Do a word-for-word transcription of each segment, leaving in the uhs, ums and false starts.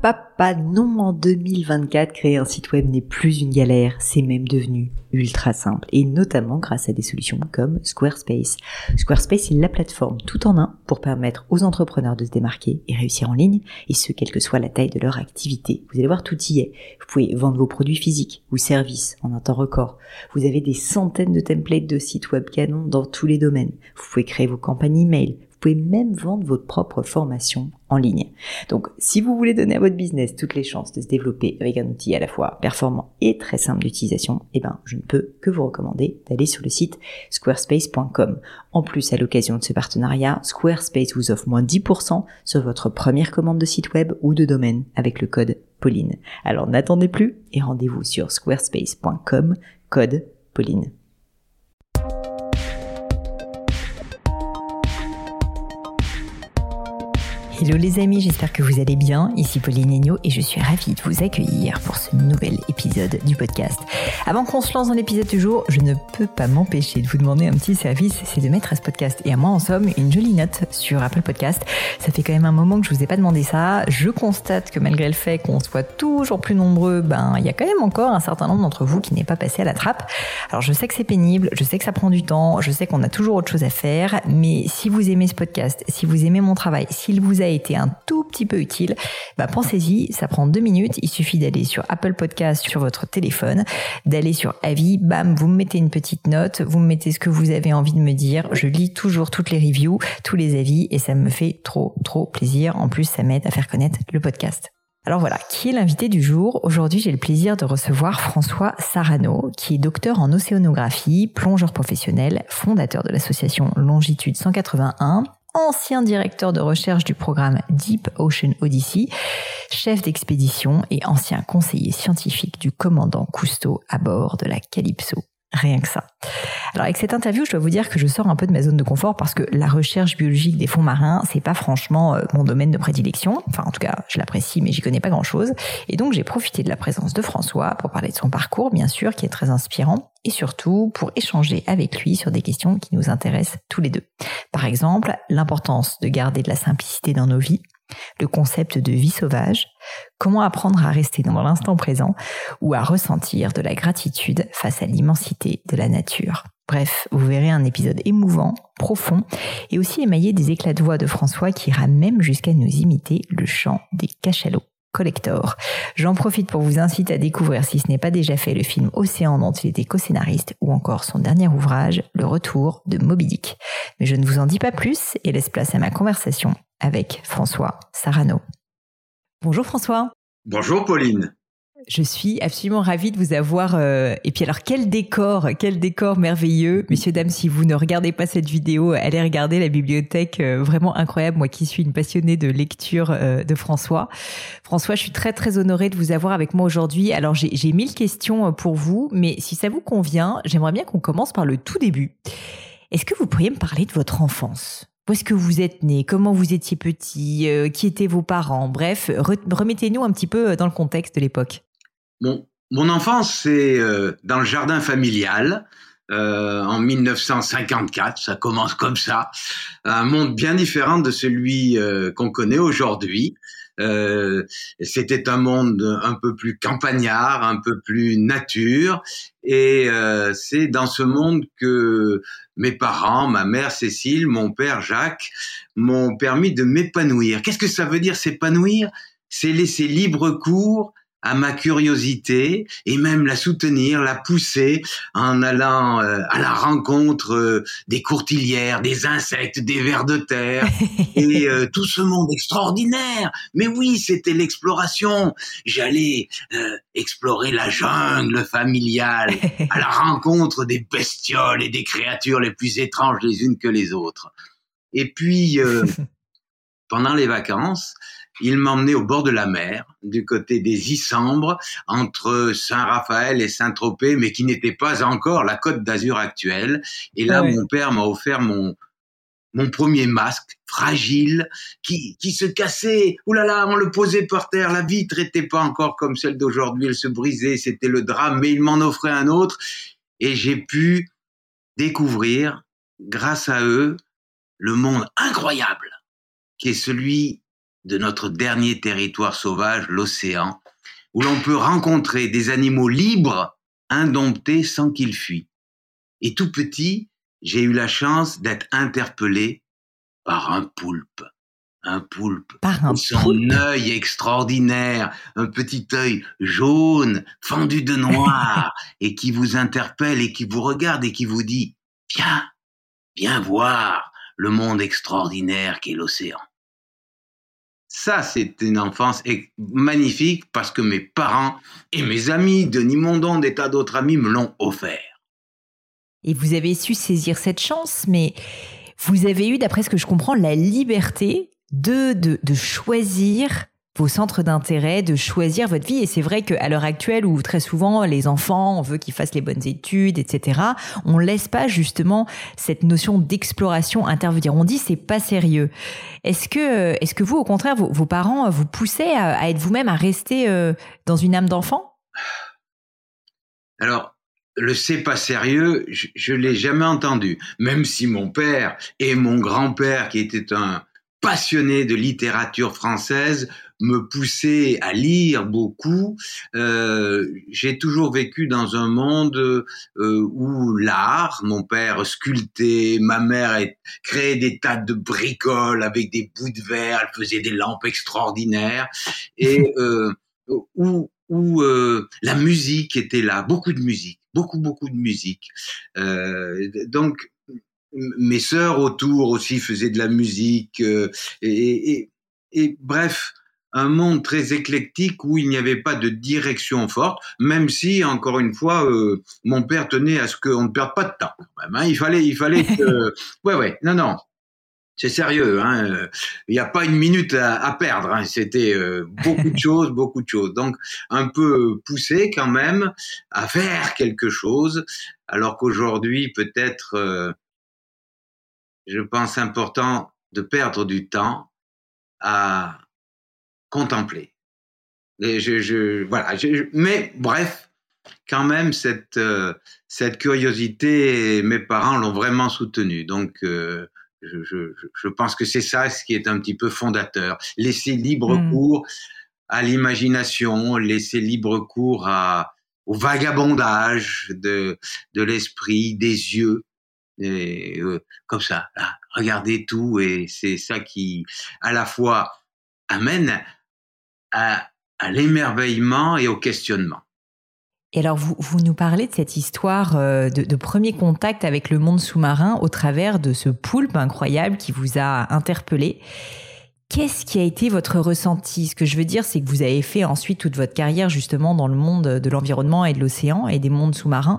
papa, non, en deux mille vingt-quatre, créer un site web n'est plus une galère, c'est même devenu ultra simple, et notamment grâce à des solutions comme Squarespace. Squarespace est la plateforme tout en un pour permettre aux entrepreneurs de se démarquer et réussir en ligne, et ce, quelle que soit la taille de leur activité. Vous allez voir, tout y est. Vous pouvez vendre vos produits physiques ou services en un temps record. Vous avez des centaines de templates de sites web canons dans tous les domaines. Vous pouvez créer vos campagnes email. Vous pouvez même vendre votre propre formation en ligne. Donc, si vous voulez donner à votre business toutes les chances de se développer avec un outil à la fois performant et très simple d'utilisation, eh ben, je ne peux que vous recommander d'aller sur le site squarespace point com. En plus, à l'occasion de ce partenariat, Squarespace vous offre moins dix pour cent sur votre première commande de site web ou de domaine avec le code Pauline. Alors, n'attendez plus et rendez-vous sur squarespace point com, code Pauline. Hello les amis, j'espère que vous allez bien. Ici Pauline Agneau et je suis ravie de vous accueillir pour ce nouvel épisode du podcast. Avant qu'on se lance dans l'épisode du jour, je ne peux pas m'empêcher de vous demander un petit service, c'est de mettre à ce podcast et à moi en somme une jolie note sur Apple Podcast. Ça fait quand même un moment que je vous ai pas demandé ça. Je constate que malgré le fait qu'on soit toujours plus nombreux, ben il y a quand même encore un certain nombre d'entre vous qui n'est pas passé à la trappe. Alors je sais que c'est pénible, je sais que ça prend du temps, je sais qu'on a toujours autre chose à faire, mais si vous aimez ce podcast, si vous aimez mon travail, s'il vous a été un tout petit peu utile, bah pensez-y, ça prend deux minutes, il suffit d'aller sur Apple Podcast sur votre téléphone, d'aller sur avis, bam, vous me mettez une petite note, vous me mettez ce que vous avez envie de me dire, je lis toujours toutes les reviews, tous les avis et ça me fait trop trop plaisir, en plus ça m'aide à faire connaître le podcast. Alors voilà, qui est l'invité du jour? Aujourd'hui, j'ai le plaisir de recevoir François Sarano, qui est docteur en océanographie, plongeur professionnel, fondateur de l'association Longitude cent quatre-vingt-un, ancien directeur de recherche du programme Deep Ocean Odyssey, chef d'expédition et ancien conseiller scientifique du commandant Cousteau à bord de la Calypso. Rien que ça. Alors avec cette interview, je dois vous dire que je sors un peu de ma zone de confort parce que la recherche biologique des fonds marins, c'est pas franchement mon domaine de prédilection. Enfin, en tout cas, je l'apprécie, mais j'y connais pas grand-chose. Et donc, j'ai profité de la présence de François pour parler de son parcours, bien sûr, qui est très inspirant, et surtout pour échanger avec lui sur des questions qui nous intéressent tous les deux. Par exemple, l'importance de garder de la simplicité dans nos vies, le concept de vie sauvage, comment apprendre à rester dans l'instant présent ou à ressentir de la gratitude face à l'immensité de la nature. Bref, vous verrez un épisode émouvant, profond et aussi émaillé des éclats de voix de François qui ira même jusqu'à nous imiter le chant des cachalots collector. J'en profite pour vous inciter à découvrir, si ce n'est pas déjà fait, le film Océan dont il était co-scénariste ou encore son dernier ouvrage, Le Retour de Moby Dick. Mais je ne vous en dis pas plus et laisse place à ma conversation avec François Sarano. Bonjour François. Bonjour Pauline. Je suis absolument ravie de vous avoir. Euh, et puis alors, quel décor, quel décor merveilleux. Messieurs, dames, si vous ne regardez pas cette vidéo, allez regarder la bibliothèque euh, vraiment incroyable. Moi qui suis une passionnée de lecture euh, de François. François, je suis très très honorée de vous avoir avec moi aujourd'hui. Alors, j'ai, j'ai mille questions pour vous, mais si ça vous convient, j'aimerais bien qu'on commence par le tout début. Est-ce que vous pourriez me parler de votre enfance ? Où est-ce que vous êtes né? Comment vous étiez petit? euh, Qui étaient vos parents? Bref, re- remettez-nous un petit peu dans le contexte de l'époque. Mon, mon enfance, c'est euh, dans le jardin familial, euh, en dix-neuf cent cinquante-quatre, ça commence comme ça. Un monde bien différent de celui euh, qu'on connaît aujourd'hui. Euh, c'était un monde un peu plus campagnard, un peu plus nature, et euh, c'est dans ce monde que mes parents, ma mère Cécile, mon père Jacques, m'ont permis de m'épanouir. Qu'est-ce que ça veut dire s'épanouir? C'est laisser libre cours à ma curiosité et même la soutenir, la pousser en allant euh, à la rencontre euh, des courtilières, des insectes, des vers de terre et euh, tout ce monde extraordinaire. Mais oui, c'était l'exploration. J'allais euh, explorer la jungle familiale à la rencontre des bestioles et des créatures les plus étranges les unes que les autres. Et puis, euh, pendant les vacances, il m'emmenait au bord de la mer, du côté des Issambres, entre Saint-Raphaël et Saint-Tropez, mais qui n'était pas encore la Côte d'Azur actuelle. Et là, ouais. Mon père m'a offert mon mon premier masque, fragile, qui qui se cassait. Ouh là là, on le posait par terre. La vitre était pas encore comme celle d'aujourd'hui, elle se brisait, c'était le drame. Mais il m'en offrait un autre, et j'ai pu découvrir, grâce à eux, le monde incroyable qui est celui de notre dernier territoire sauvage, l'océan, où l'on peut rencontrer des animaux libres, indomptés, sans qu'ils fuient. Et tout petit, j'ai eu la chance d'être interpellé par un poulpe. Un poulpe. Par un Son poulpe œil extraordinaire, un petit œil jaune, fendu de noir, et qui vous interpelle et qui vous regarde et qui vous dit « Viens, viens voir le monde extraordinaire qu'est l'océan. » Ça, c'est une enfance magnifique parce que mes parents et mes amis, Denis Mondon, des tas d'autres amis, me l'ont offert. Et vous avez su saisir cette chance, mais vous avez eu, d'après ce que je comprends, la liberté de, de, de choisir vos centres d'intérêt, de choisir votre vie. Et c'est vrai qu'à l'heure actuelle, où très souvent les enfants, on veut qu'ils fassent les bonnes études, et cetera, on laisse pas justement cette notion d'exploration intervenir. On dit c'est pas sérieux. Est-ce que, est-ce que vous, au contraire, vos, vos parents vous poussaient à, à être vous-même, à rester euh, dans une âme d'enfant ? Alors, le c'est pas sérieux, je, je l'ai jamais entendu. Même si mon père et mon grand-père, qui était un passionné de littérature française, me poussaient à lire beaucoup. Euh, j'ai toujours vécu dans un monde euh, où l'art, mon père sculptait, ma mère créait des tas de bricoles avec des bouts de verre, elle faisait des lampes extraordinaires, et euh, où, où euh, la musique était là, beaucoup de musique, beaucoup, beaucoup de musique. Euh, donc, mes sœurs autour aussi faisaient de la musique, euh, et, et, et bref, un monde très éclectique où il n'y avait pas de direction forte, même si, encore une fois, euh, mon père tenait à ce qu'on ne perde pas de temps. Quand même, hein. Il fallait, il fallait que... Ouais, ouais, non, non, c'est sérieux. Hein. Il n'y a pas une minute à, à perdre. Hein. C'était euh, beaucoup de choses, beaucoup de choses. Donc, un peu poussé quand même à faire quelque chose, alors qu'aujourd'hui, peut-être... Euh, je pense important de perdre du temps à contempler. Et je, je, voilà. Je, mais bref, quand même, cette, euh, cette curiosité, mes parents l'ont vraiment soutenue. Donc, euh, je, je, je pense que c'est ça ce qui est un petit peu fondateur. Laisser libre mmh. cours à l'imagination, laisser libre cours à, au vagabondage de, de l'esprit, des yeux. Et, euh, comme ça, là, regardez tout, et c'est ça qui, à la fois, amène à, à l'émerveillement et au questionnement. Et alors, vous, vous nous parlez de cette histoire de, de premier contact avec le monde sous-marin au travers de ce poulpe incroyable qui vous a interpellé. Qu'est-ce qui a été votre ressenti ? Ce que je veux dire, c'est que vous avez fait ensuite toute votre carrière justement dans le monde de l'environnement et de l'océan et des mondes sous-marins.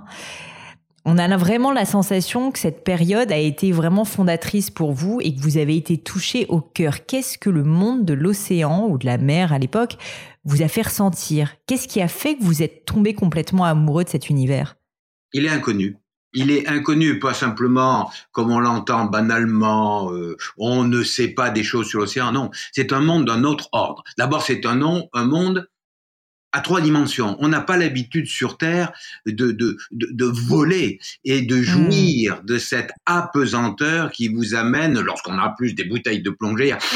On a vraiment la sensation que cette période a été vraiment fondatrice pour vous et que vous avez été touché au cœur. Qu'est-ce que le monde de l'océan ou de la mer à l'époque vous a fait ressentir ? Qu'est-ce qui a fait que vous êtes tombé complètement amoureux de cet univers ? Il est inconnu. Il est inconnu, pas simplement comme on l'entend banalement, euh, on ne sait pas des choses sur l'océan. Non, c'est un monde d'un autre ordre. D'abord, c'est un, nom, un monde à trois dimensions. On n'a pas l'habitude sur Terre de, de, de, de voler et de jouir mmh. de cette apesanteur qui vous amène, lorsqu'on a plus des bouteilles de plongée, à,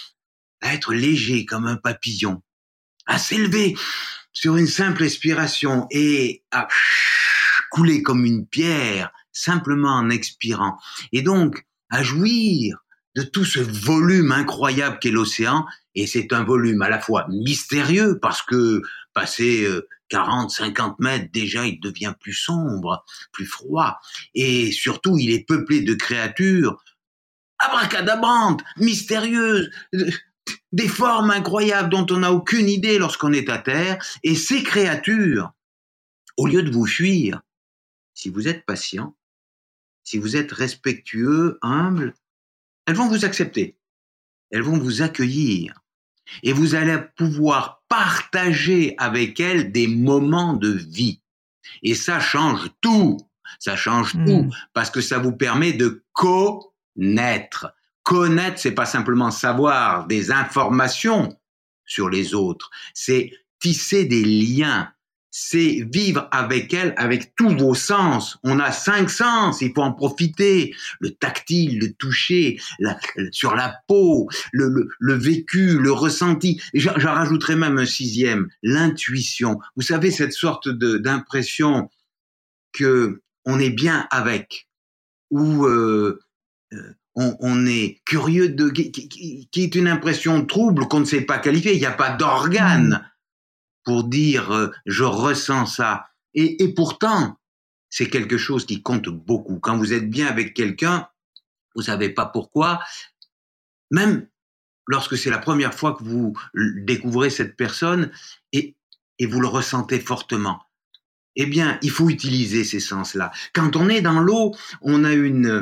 à être léger comme un papillon, à s'élever sur une simple expiration et à couler comme une pierre, simplement en expirant. Et donc, à jouir de tout ce volume incroyable qu'est l'océan. Et c'est un volume à la fois mystérieux parce que passé quarante, cinquante mètres, déjà, il devient plus sombre, plus froid. Et surtout, il est peuplé de créatures abracadabrantes, mystérieuses, des formes incroyables dont on n'a aucune idée lorsqu'on est à terre. Et ces créatures, au lieu de vous fuir, si vous êtes patient, si vous êtes respectueux, humble, elles vont vous accepter. Elles vont vous accueillir. Et vous allez pouvoir partager avec elles des moments de vie. Et ça change tout. Ça change mmh. tout. Parce que ça vous permet de connaître. Connaître, c'est pas simplement savoir des informations sur les autres. C'est tisser des liens. c'est vivre avec elle, avec tous vos sens. On a cinq sens, il faut en profiter. Le tactile, le toucher, la, sur la peau, le, le, le vécu, le ressenti. Et j'en, j'en rajouterai même un sixième, l'intuition. Vous savez, cette sorte de, d'impression que on est bien avec, ou euh, on, on est curieux de, qui, qui, qui est une impression trouble qu'on ne sait pas qualifier. Il n'y a pas d'organe. Mmh. Pour dire euh, je ressens ça. Et, et pourtant, c'est quelque chose qui compte beaucoup. Quand vous êtes bien avec quelqu'un, vous savez pas pourquoi, même lorsque c'est la première fois que vous découvrez cette personne et, et vous le ressentez fortement, eh bien, il faut utiliser ces sens-là. Quand on est dans l'eau, on a une,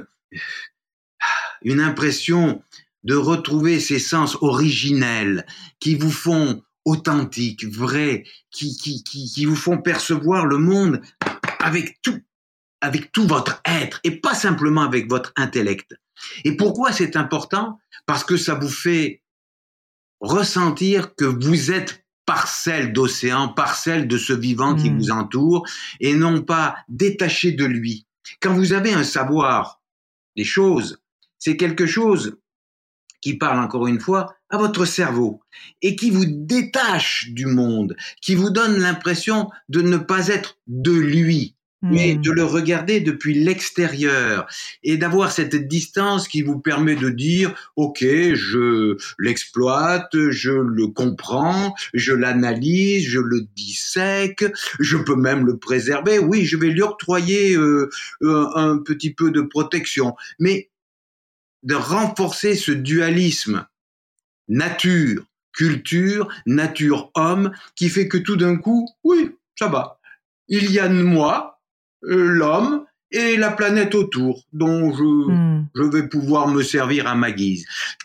une impression de retrouver ces sens originels qui vous font authentiques, vrais, qui, qui, qui, qui vous font percevoir le monde avec tout, avec tout votre être et pas simplement avec votre intellect. Et pourquoi c'est important? Parce que ça vous fait ressentir que vous êtes parcelle d'océan, parcelle de ce vivant mmh. qui vous entoure et non pas détaché de lui. Quand vous avez un savoir des choses, c'est quelque chose qui parle encore une fois à votre cerveau et qui vous détache du monde, qui vous donne l'impression de ne pas être de lui, mmh. mais de le regarder depuis l'extérieur et d'avoir cette distance qui vous permet de dire « Ok, je l'exploite, je le comprends, je l'analyse, je le dissèque, je peux même le préserver. Oui, je vais lui octroyer euh, un petit peu de protection. » Mais de renforcer ce dualisme nature, culture, nature-homme, qui fait que tout d'un coup, oui, ça va. Il y a moi, euh, l'homme, et la planète autour, dont je, mmh. je vais pouvoir me servir à ma guise.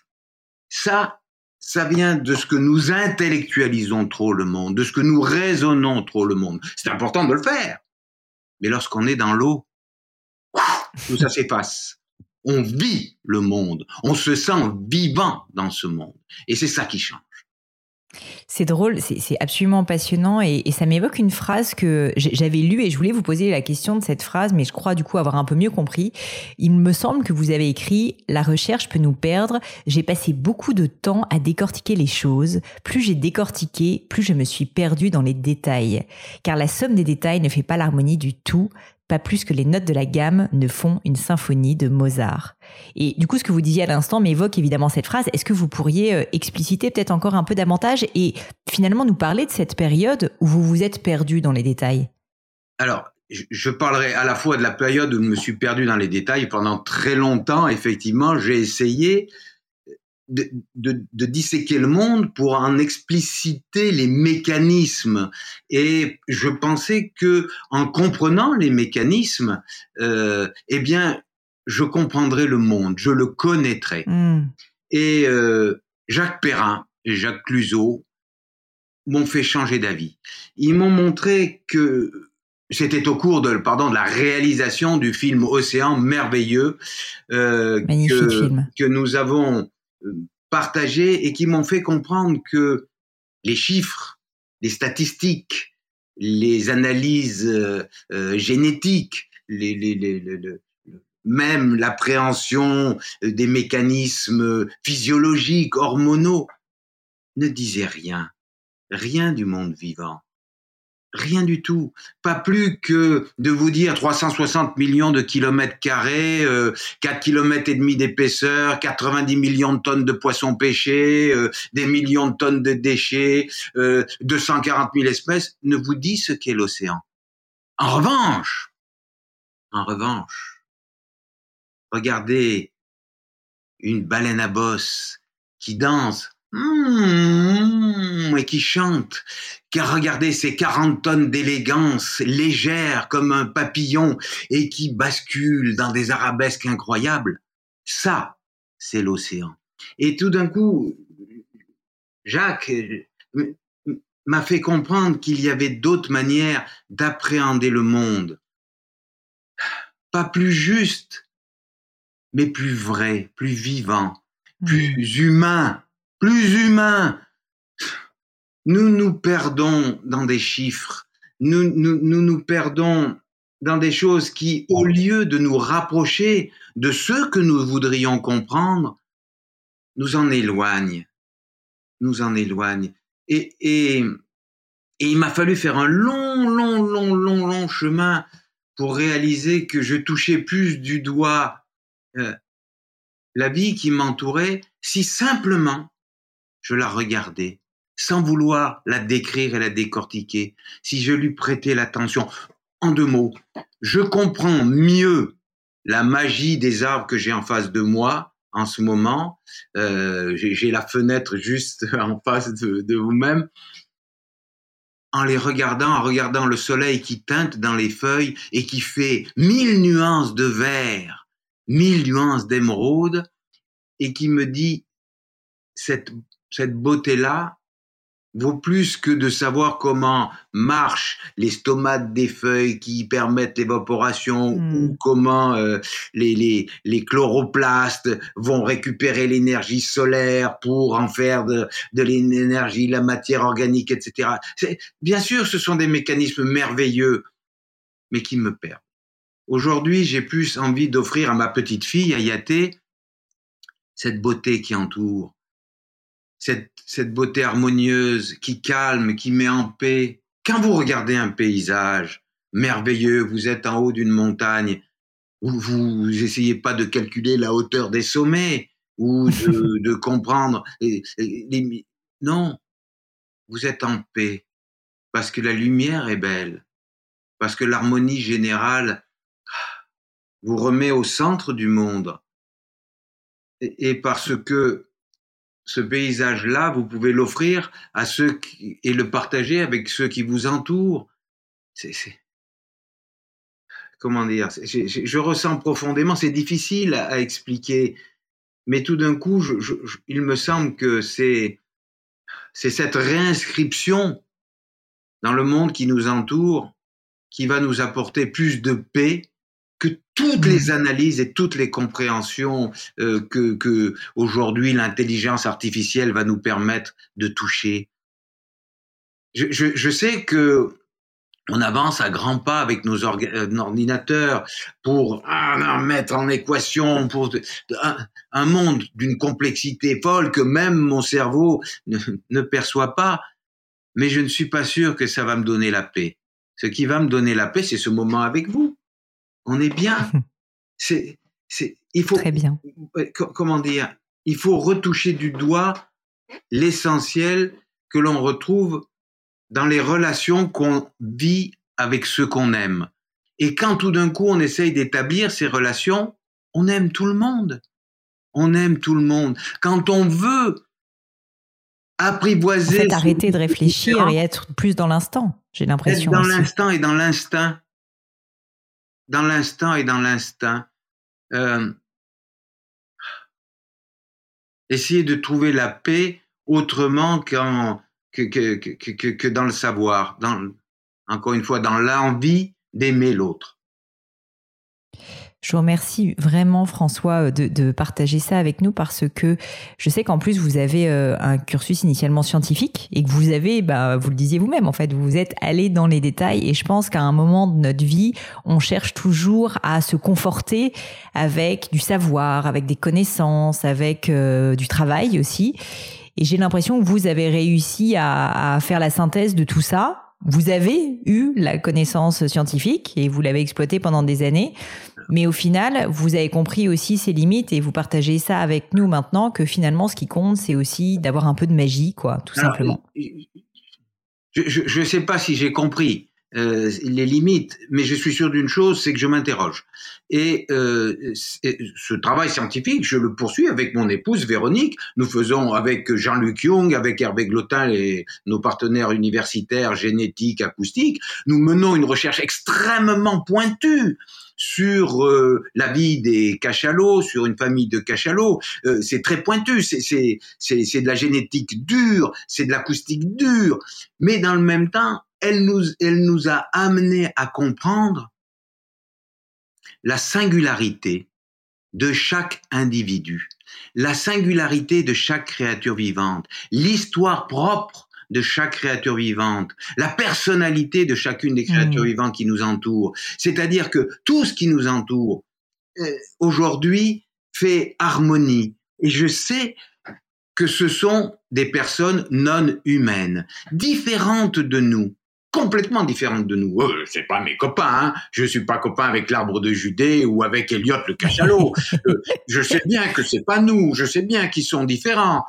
Ça, ça vient de ce que nous intellectualisons trop le monde, de ce que nous raisonnons trop le monde. C'est important de le faire. Mais lorsqu'on est dans l'eau, tout ça s'efface. On vit le monde, on se sent vivant dans ce monde. Et c'est ça qui change. C'est drôle, c'est, c'est absolument passionnant et, et ça m'évoque une phrase que j'avais lue et je voulais vous poser la question de cette phrase, mais je crois du coup avoir un peu mieux compris. Il me semble que vous avez écrit « La recherche peut nous perdre. J'ai passé beaucoup de temps à décortiquer les choses. Plus j'ai décortiqué, plus je me suis perdue dans les détails. Car la somme des détails ne fait pas l'harmonie du tout. Pas plus que les notes de la gamme ne font une symphonie de Mozart. » Et du coup, ce que vous disiez à l'instant m'évoque évidemment cette phrase. Est-ce que vous pourriez expliciter peut-être encore un peu davantage et finalement nous parler de cette période où vous vous êtes perdu dans les détails? Alors, je parlerai à la fois de la période où je me suis perdu dans les détails. Pendant très longtemps, effectivement, j'ai essayé de, de, de disséquer le monde pour en expliciter les mécanismes. Et je pensais que, en comprenant les mécanismes, euh, eh bien, je comprendrais le monde, je le connaîtrais. Mmh. Et euh, Jacques Perrin et Jacques Clusot m'ont fait changer d'avis. Ils m'ont montré que c'était au cours de, pardon, de la réalisation du film Océan merveilleux euh, que, film. que nous avons partagé et qui m'ont fait comprendre que les chiffres, les statistiques, les analyses euh, euh, génétiques, les, les, les, les, les même l'appréhension des mécanismes physiologiques, hormonaux, ne disait rien. Rien du monde vivant. Rien du tout. Pas plus que de vous dire trois cent soixante millions de kilomètres carrés, euh, quatre kilomètres et demi d'épaisseur, quatre-vingt-dix millions de tonnes de poissons pêchés, euh, des millions de tonnes de déchets, euh, deux cent quarante mille espèces, ne vous dit ce qu'est l'océan. En revanche, en revanche, regardez une baleine à bosse qui danse mmh, et qui chante, car regardez ces quarante tonnes d'élégance légère comme un papillon et qui bascule dans des arabesques incroyables. Ça, c'est l'océan. Et tout d'un coup, Jacques m'a fait comprendre qu'il y avait d'autres manières d'appréhender le monde. Pas plus juste, mais plus vrai, plus vivant, plus mmh. humain, plus humain. Nous nous perdons dans des chiffres, nous, nous, nous nous perdons dans des choses qui, au lieu de nous rapprocher de ce que nous voudrions comprendre, nous en éloignent, nous en éloignent. Et, et, et il m'a fallu faire un long, long, long, long, long chemin pour réaliser que je touchais plus du doigt euh, la vie qui m'entourait si simplement je la regardais, sans vouloir la décrire et la décortiquer, si je lui prêtais l'attention. En deux mots, je comprends mieux la magie des arbres que j'ai en face de moi en ce moment. Euh, j'ai, j'ai la fenêtre juste en face de, de vous-même. En les regardant, en regardant le soleil qui teinte dans les feuilles et qui fait mille nuances de vert, mille nuances d'émeraude, et qui me dit, cette, cette beauté-là vaut plus que de savoir comment marchent les stomates des feuilles qui permettent l'évaporation mmh. ou comment euh, les, les, les chloroplastes vont récupérer l'énergie solaire pour en faire de, de l'énergie, la matière organique, et cetera. C'est, bien sûr, ce sont des mécanismes merveilleux, mais qui me perdent. Aujourd'hui, j'ai plus envie d'offrir à ma petite fille, à Yaté, cette beauté qui entoure, cette, cette beauté harmonieuse qui calme, qui met en paix. Quand vous regardez un paysage merveilleux, vous êtes en haut d'une montagne, vous, vous essayez pas de calculer la hauteur des sommets ou de, de comprendre les, les, non, vous êtes en paix parce que la lumière est belle, parce que l'harmonie générale vous remet au centre du monde et, et parce que ce paysage-là, vous pouvez l'offrir à ceux qui, et le partager avec ceux qui vous entourent. C'est, c'est, comment dire, c'est, je, je ressens profondément, c'est difficile à, à expliquer, mais tout d'un coup, je, je, je, il me semble que c'est, c'est cette réinscription dans le monde qui nous entoure qui va nous apporter plus de paix que toutes les analyses et toutes les compréhensions euh, que, que aujourd'hui l'intelligence artificielle va nous permettre de toucher. Je, je, je sais que on avance à grands pas avec nos orga- ordinateurs pour ah, mettre en équation pour de, de, un, un monde d'une complexité folle que même mon cerveau ne, ne perçoit pas. Mais je ne suis pas sûr que ça va me donner la paix. Ce qui va me donner la paix, c'est ce moment avec vous. On est bien. C'est, c'est, il faut, très bien. Comment dire, il faut retoucher du doigt l'essentiel que l'on retrouve dans les relations qu'on vit avec ceux qu'on aime. Et quand tout d'un coup on essaye d'établir ces relations, on aime tout le monde. On aime tout le monde. Quand on veut apprivoiser... En fait, arrêter de réfléchir et être plus dans l'instant, j'ai l'impression. Être dans aussi. l'instant et dans l'instinct. Dans l'instant et dans l'instinct. Euh, essayer de trouver la paix autrement qu'en, que, que, que, que, que dans le savoir, dans, encore une fois, dans l'envie d'aimer l'autre. Je vous remercie vraiment, François, de, de partager ça avec nous parce que je sais qu'en plus, vous avez un cursus initialement scientifique et que vous avez, bah, vous le disiez vous-même, en fait, vous vous êtes allé dans les détails et je pense qu'à un moment de notre vie, on cherche toujours à se conforter avec du savoir, avec des connaissances, avec euh, du travail aussi. Et j'ai l'impression que vous avez réussi à, à faire la synthèse de tout ça. Vous avez eu la connaissance scientifique et vous l'avez exploitée pendant des années. Mais au final, vous avez compris aussi ses limites et vous partagez ça avec nous maintenant que finalement, ce qui compte, c'est aussi d'avoir un peu de magie, quoi, tout Alors, simplement. Je ne sais pas si j'ai compris euh, les limites, mais je suis sûr d'une chose, c'est que je m'interroge. Et euh, ce travail scientifique, je le poursuis avec mon épouse Véronique. Nous faisons avec Jean-Luc Jung, avec Hervé Glotin, et nos partenaires universitaires génétiques, acoustiques, nous menons une recherche extrêmement pointue sur euh, la vie des cachalots, sur une famille de cachalots. Euh, c'est très pointu, c'est, c'est, c'est, c'est de la génétique dure, c'est de l'acoustique dure, mais dans le même temps, elle nous, elle nous a amené à comprendre la singularité de chaque individu, la singularité de chaque créature vivante, l'histoire propre de chaque créature vivante, la personnalité de chacune des créatures mmh. vivantes qui nous entourent. C'est-à-dire que tout ce qui nous entoure, euh, aujourd'hui, fait harmonie. Et je sais que ce sont des personnes non humaines, différentes de nous, complètement différentes de nous. Euh, c'est pas mes copains, hein. Je suis pas copain avec l'arbre de Judée ou avec Elliot le cachalot. euh, je sais bien que c'est pas nous, je sais bien qu'ils sont différents.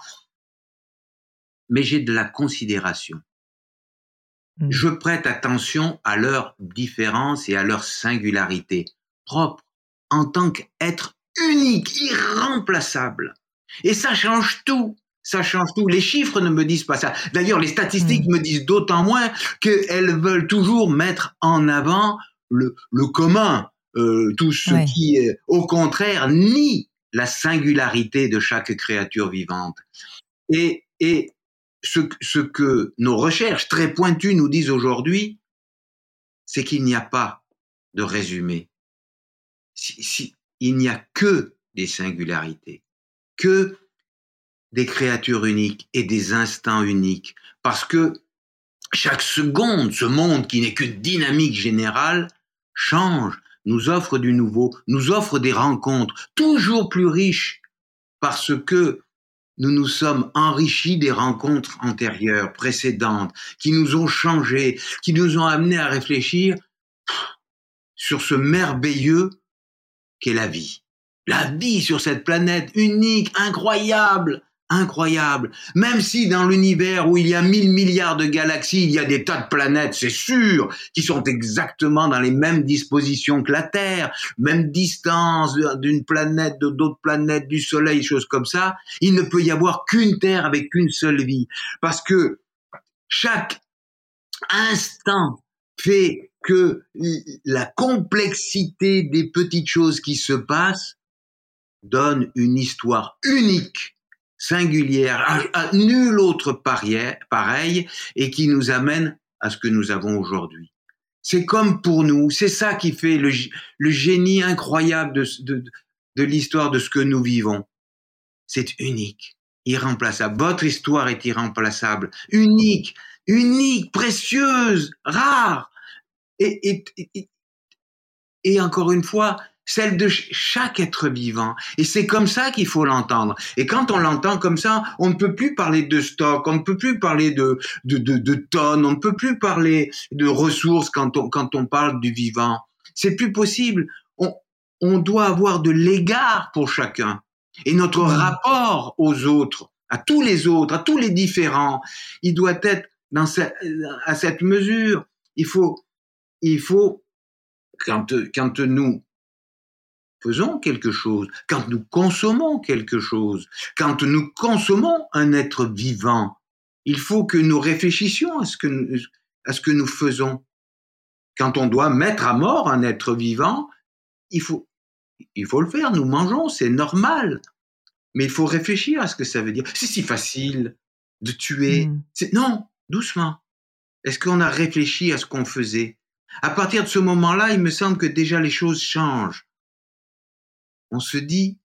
Mais j'ai de la considération. Mmh. Je prête attention à leurs différences et à leur singularité propre en tant qu'être unique, irremplaçable. Et ça change tout. Ça change tout. Les chiffres ne me disent pas ça. D'ailleurs, les statistiques mmh. me disent d'autant moins qu'elles veulent toujours mettre en avant le, le commun, euh, tout ce ouais. qui, euh, au contraire, nie la singularité de chaque créature vivante. Et, et ce, ce que nos recherches très pointues nous disent aujourd'hui, c'est qu'il n'y a pas de résumé. Si, si, il n'y a que des singularités, que des créatures uniques et des instants uniques, parce que chaque seconde, ce monde qui n'est qu'une dynamique générale, change, nous offre du nouveau, nous offre des rencontres toujours plus riches, parce que nous nous sommes enrichis des rencontres antérieures, précédentes, qui nous ont changés, qui nous ont amenés à réfléchir sur ce merveilleux qu'est la vie. La vie sur cette planète unique, incroyable, incroyable. Même si dans l'univers où il y a mille milliards de galaxies, il y a des tas de planètes, c'est sûr, qui sont exactement dans les mêmes dispositions que la Terre, même distance d'une planète, de d'autres planètes, du Soleil, choses comme ça, il ne peut y avoir qu'une Terre avec qu'une seule vie. Parce que chaque instant fait que la complexité des petites choses qui se passent donne une histoire unique, singulière, à, à nul autre pareil, et qui nous amène à ce que nous avons aujourd'hui. C'est comme pour nous, c'est ça qui fait le, le génie incroyable de, de, de l'histoire de ce que nous vivons. C'est unique, irremplaçable. Votre histoire est irremplaçable, unique, unique, précieuse, rare. Et, et, et, et encore une fois, celle de chaque être vivant. Et c'est comme ça qu'il faut l'entendre. Et quand on l'entend comme ça, on ne peut plus parler de stock, on ne peut plus parler de, de, de, de tonnes, on ne peut plus parler de ressources quand on, quand on parle du vivant. C'est plus possible. On, on doit avoir de l'égard pour chacun. Et notre mmh. rapport aux autres, à tous les autres, à tous les différents, il doit être dans cette, à cette mesure. Il faut, il faut, quand, quand nous faisons quelque chose, quand nous consommons quelque chose, quand nous consommons un être vivant, il faut que nous réfléchissions à ce que nous, à ce que nous faisons. Quand on doit mettre à mort un être vivant, il faut, il faut le faire. Nous mangeons, c'est normal. Mais il faut réfléchir à ce que ça veut dire. C'est si facile de tuer. Mmh. C'est, non, doucement. Est-ce qu'on a réfléchi à ce qu'on faisait? À partir de ce moment-là, il me semble que déjà les choses changent. On se dit,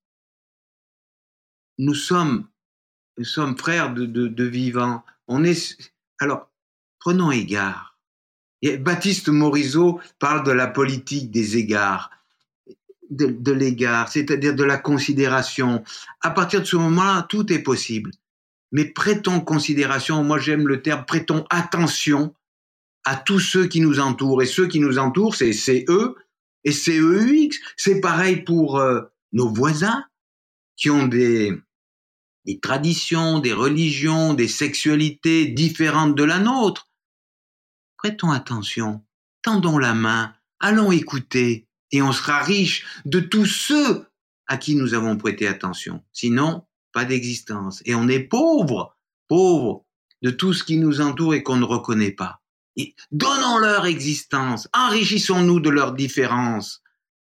nous sommes, nous sommes frères de, de, de vivants. On est, alors, prenons égard. Et Baptiste Morisot parle de la politique des égards, de, de l'égard, c'est-à-dire de la considération. À partir de ce moment-là, tout est possible. Mais prêtons considération, moi j'aime le terme, prêtons attention à tous ceux qui nous entourent. Et ceux qui nous entourent, c'est C E et C E U X. C'est pareil pour euh, nos voisins qui ont des, des traditions, des religions, des sexualités différentes de la nôtre. Prêtons attention, tendons la main, allons écouter et on sera riche de tous ceux à qui nous avons prêté attention. Sinon, pas d'existence. Et on est pauvre, pauvre de tout ce qui nous entoure et qu'on ne reconnaît pas. Et donnons leur existence, enrichissons-nous de leurs différences.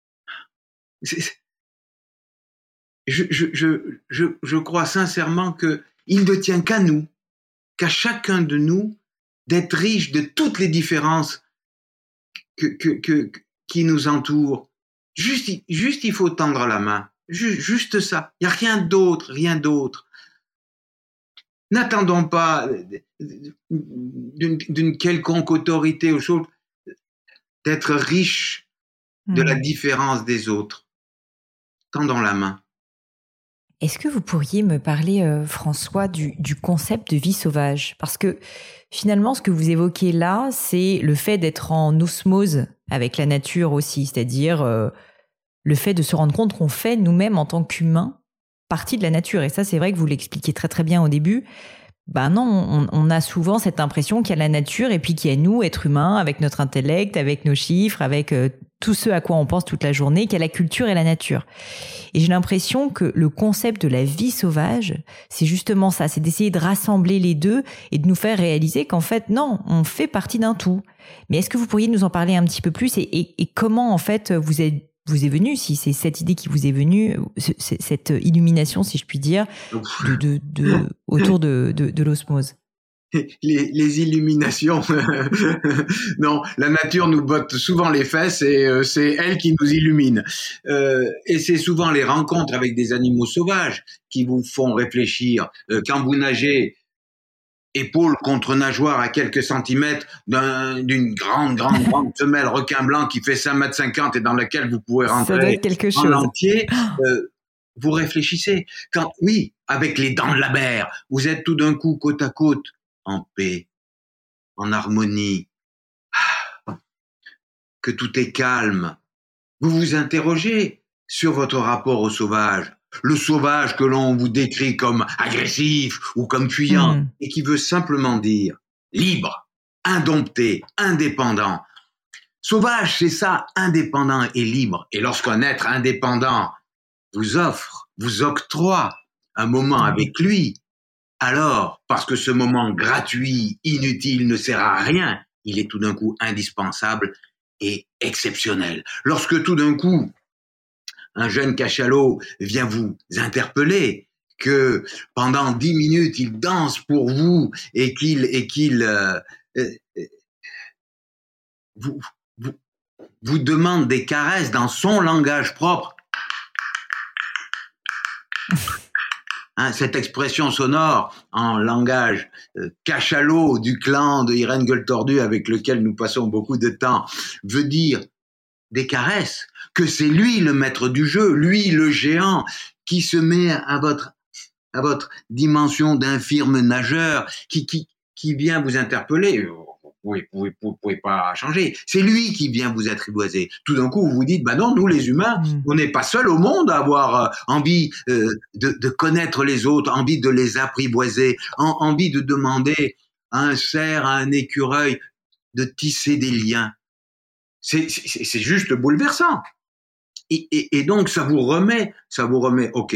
C'est, Je, je, je, je, je crois sincèrement que il ne tient qu'à nous, qu'à chacun de nous, d'être riche de toutes les différences que, que, que, qui nous entourent. Juste, juste, il faut tendre la main. Juste, juste ça. Il n'y a rien d'autre, rien d'autre. N'attendons pas d'une, d'une quelconque autorité ou chose d'être riche de mmh. la différence des autres. Tendons la main. Est-ce que vous pourriez me parler, euh, François, du, du concept de vie sauvage ? Parce que finalement, ce que vous évoquez là, c'est le fait d'être en osmose avec la nature aussi, c'est-à-dire euh, le fait de se rendre compte qu'on fait nous-mêmes en tant qu'humains partie de la nature. Et ça, c'est vrai que vous l'expliquez très très bien au début. Ben non, on, on a souvent cette impression qu'il y a la nature et puis qu'il y a nous, êtres humains, avec notre intellect, avec nos chiffres, avec euh, tout ce à quoi on pense toute la journée, qu'il y a la culture et la nature. Et j'ai l'impression que le concept de la vie sauvage, c'est justement ça, c'est d'essayer de rassembler les deux et de nous faire réaliser qu'en fait, non, on fait partie d'un tout. Mais est-ce que vous pourriez nous en parler un petit peu plus et, et, et comment en fait vous êtes vous est venue, si c'est cette idée qui vous est venue, cette illumination, si je puis dire, de, de, de, autour de, de, de l'osmose? Les, les illuminations, non, la nature nous botte souvent les fesses et euh, c'est elle qui nous illumine. Euh, et c'est souvent les rencontres avec des animaux sauvages qui vous font réfléchir. Euh, quand vous nagez épaule contre nageoire à quelques centimètres d'un, d'une grande, grande, grande femelle requin blanc qui fait cinq mètres cinquante et dans laquelle vous pouvez rentrer quelque en chose. entier, euh, vous réfléchissez. Quand, oui, avec les dents de la mer, vous êtes tout d'un coup côte à côte, en paix, en harmonie, que tout est calme. Vous vous interrogez sur votre rapport au sauvage. Le sauvage que l'on vous décrit comme agressif ou comme fuyant mmh. et qui veut simplement dire libre, indompté, indépendant. Sauvage, c'est ça, indépendant et libre. Et lorsqu'un être indépendant vous offre, vous octroie un moment avec lui, alors, parce que ce moment gratuit, inutile, ne sert à rien, il est tout d'un coup indispensable et exceptionnel. Lorsque tout d'un coup, un jeune cachalot vient vous interpeller, que pendant dix minutes il danse pour vous et qu'il et qu'il euh, euh, vous, vous vous demande des caresses dans son langage propre. Hein, cette expression sonore en langage euh, cachalot du clan de Irène Gueule-Tordue avec lequel nous passons beaucoup de temps veut dire des caresses, que c'est lui le maître du jeu, lui le géant qui se met à votre à votre dimension d'infirme nageur, qui qui qui vient vous interpeller. Vous pouvez, vous, pouvez, vous pouvez pas changer. C'est lui qui vient vous attriboiser. Tout d'un coup, vous vous dites, bah non, nous les humains, mmh. on n'est pas seuls au monde à avoir euh, envie euh, de, de connaître les autres, envie de les apprivoiser, en, envie de demander à un cerf, à un écureuil, de tisser des liens. C'est, c'est, c'est juste bouleversant. Et, et, et donc, ça vous remet, ça vous remet, ok,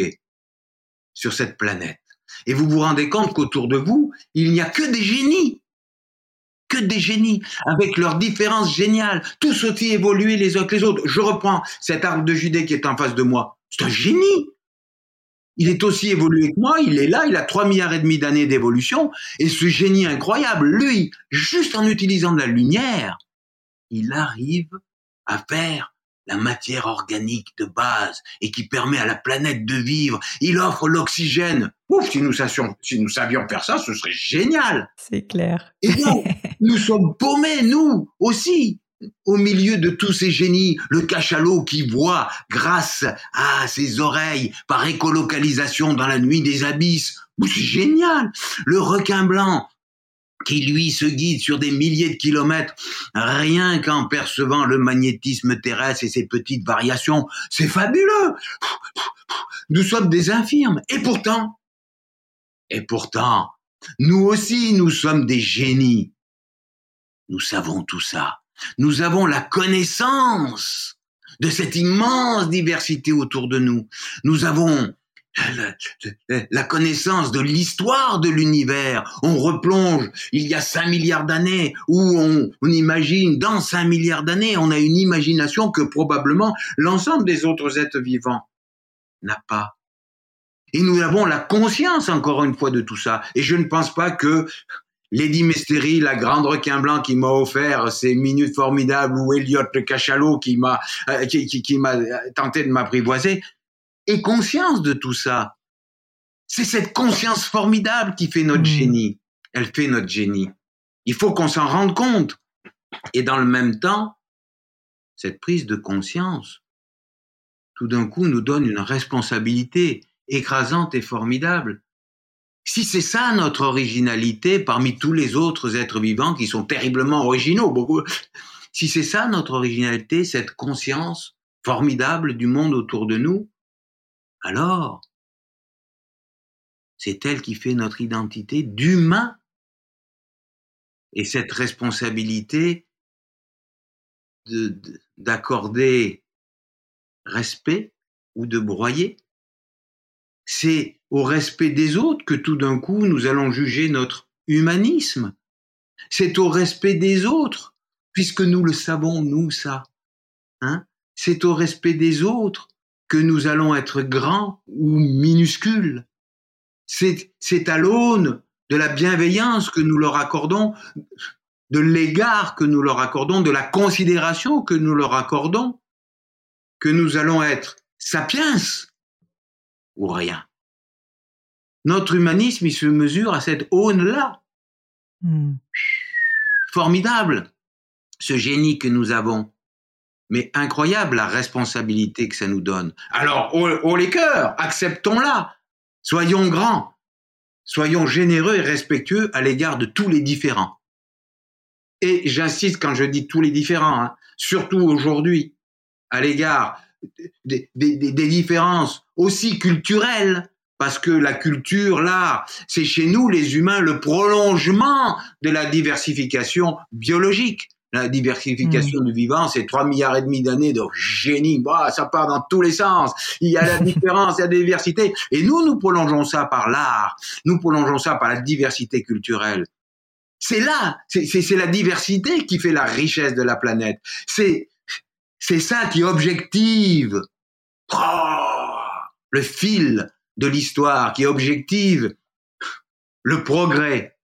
sur cette planète. Et vous vous rendez compte qu'autour de vous, il n'y a que des génies. Que des génies, avec leurs différences géniales, tous aussi évolués les uns que les autres. Je reprends cet arbre de Judée qui est en face de moi. C'est un génie. Il est aussi évolué que moi, il est là, il a trois milliards et demi d'années d'évolution. Et ce génie incroyable, lui, juste en utilisant de la lumière, il arrive à faire la matière organique de base et qui permet à la planète de vivre. Il offre l'oxygène. Ouf, si nous savions, si nous savions faire ça, ce serait génial. C'est clair. Et donc, nous sommes paumés, nous aussi, au milieu de tous ces génies. Le cachalot qui voit, grâce à ses oreilles, par écolocalisation dans la nuit des abysses. C'est génial. Le requin blanc qui, lui, se guide sur des milliers de kilomètres, rien qu'en percevant le magnétisme terrestre et ses petites variations. C'est fabuleux. Nous sommes des infirmes. Et pourtant, et pourtant, nous aussi, nous sommes des génies. Nous savons tout ça. Nous avons la connaissance de cette immense diversité autour de nous. Nous avons la, la connaissance de l'histoire de l'univers. On replonge il y a cinq milliards d'années, où on, on imagine dans cinq milliards d'années, on a une imagination que probablement l'ensemble des autres êtres vivants n'a pas. Et nous avons la conscience, encore une fois, de tout ça. Et je ne pense pas que Lady Mystery, la grande requin blanc qui m'a offert ces minutes formidables, ou Elliot le cachalot qui m'a, euh, qui, qui, qui m'a tenté de m'apprivoiser, ait conscience de tout ça. C'est cette conscience formidable qui fait notre mmh. génie. Elle fait notre génie. Il faut qu'on s'en rende compte. Et dans le même temps, cette prise de conscience, tout d'un coup, nous donne une responsabilité écrasante et formidable. Si c'est ça notre originalité parmi tous les autres êtres vivants qui sont terriblement originaux, beaucoup, si c'est ça notre originalité, cette conscience formidable du monde autour de nous, alors c'est elle qui fait notre identité d'humain. Et cette responsabilité de, de, d'accorder respect ou de broyer, c'est au respect des autres que tout d'un coup nous allons juger notre humanisme. C'est au respect des autres, puisque nous le savons, nous, ça. Hein? C'est au respect des autres que nous allons être grands ou minuscules. C'est, c'est à l'aune de la bienveillance que nous leur accordons, de l'égard que nous leur accordons, de la considération que nous leur accordons, que nous allons être sapiens ou rien. Notre humanisme, il se mesure à cette aune-là. Mmh. Formidable, ce génie que nous avons. Mais incroyable, la responsabilité que ça nous donne. Alors, haut, haut les cœurs, acceptons-la. Soyons grands. Soyons généreux et respectueux à l'égard de tous les différents. Et j'insiste quand je dis tous les différents, hein, surtout aujourd'hui, à l'égard des, des, des, des différences aussi culturelles, parce que la culture, là, c'est chez nous, les humains, le prolongement de la diversification biologique. La diversification mmh. du vivant, c'est trois milliards et demi d'années de génie. Bah, ça part dans tous les sens. Il y a la différence, il y a la diversité. Et nous, nous prolongeons ça par l'art. Nous prolongeons ça par la diversité culturelle. C'est là, c'est, c'est, c'est la diversité qui fait la richesse de la planète. C'est, c'est ça qui objective oh, le fil de l'histoire, qui objective le progrès.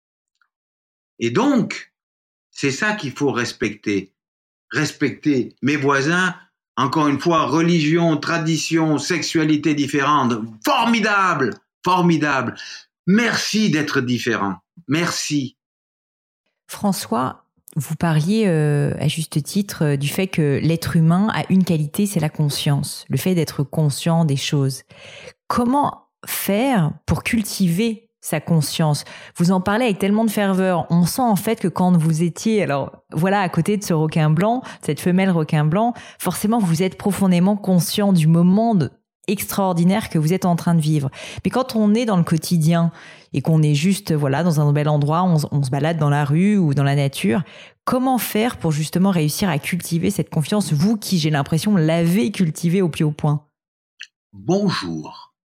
Et donc, c'est ça qu'il faut respecter. Respecter mes voisins, encore une fois, religion, tradition, sexualité différente. Formidable, formidable. Merci d'être différent. Merci. François, vous parliez euh, à juste titre euh, du fait que l'être humain a une qualité, c'est la conscience, le fait d'être conscient des choses. Comment faire pour cultiver sa conscience? Vous en parlez avec tellement de ferveur. On sent en fait que quand vous étiez, alors voilà, à côté de ce requin blanc, cette femelle requin blanc, forcément vous êtes profondément conscient du moment de, extraordinaire que vous êtes en train de vivre. Mais quand on est dans le quotidien et qu'on est juste voilà dans un bel endroit, on, on se balade dans la rue ou dans la nature, comment faire pour justement réussir à cultiver cette confiance, vous qui, j'ai l'impression, l'avez cultivée au plus haut point? Bonjour.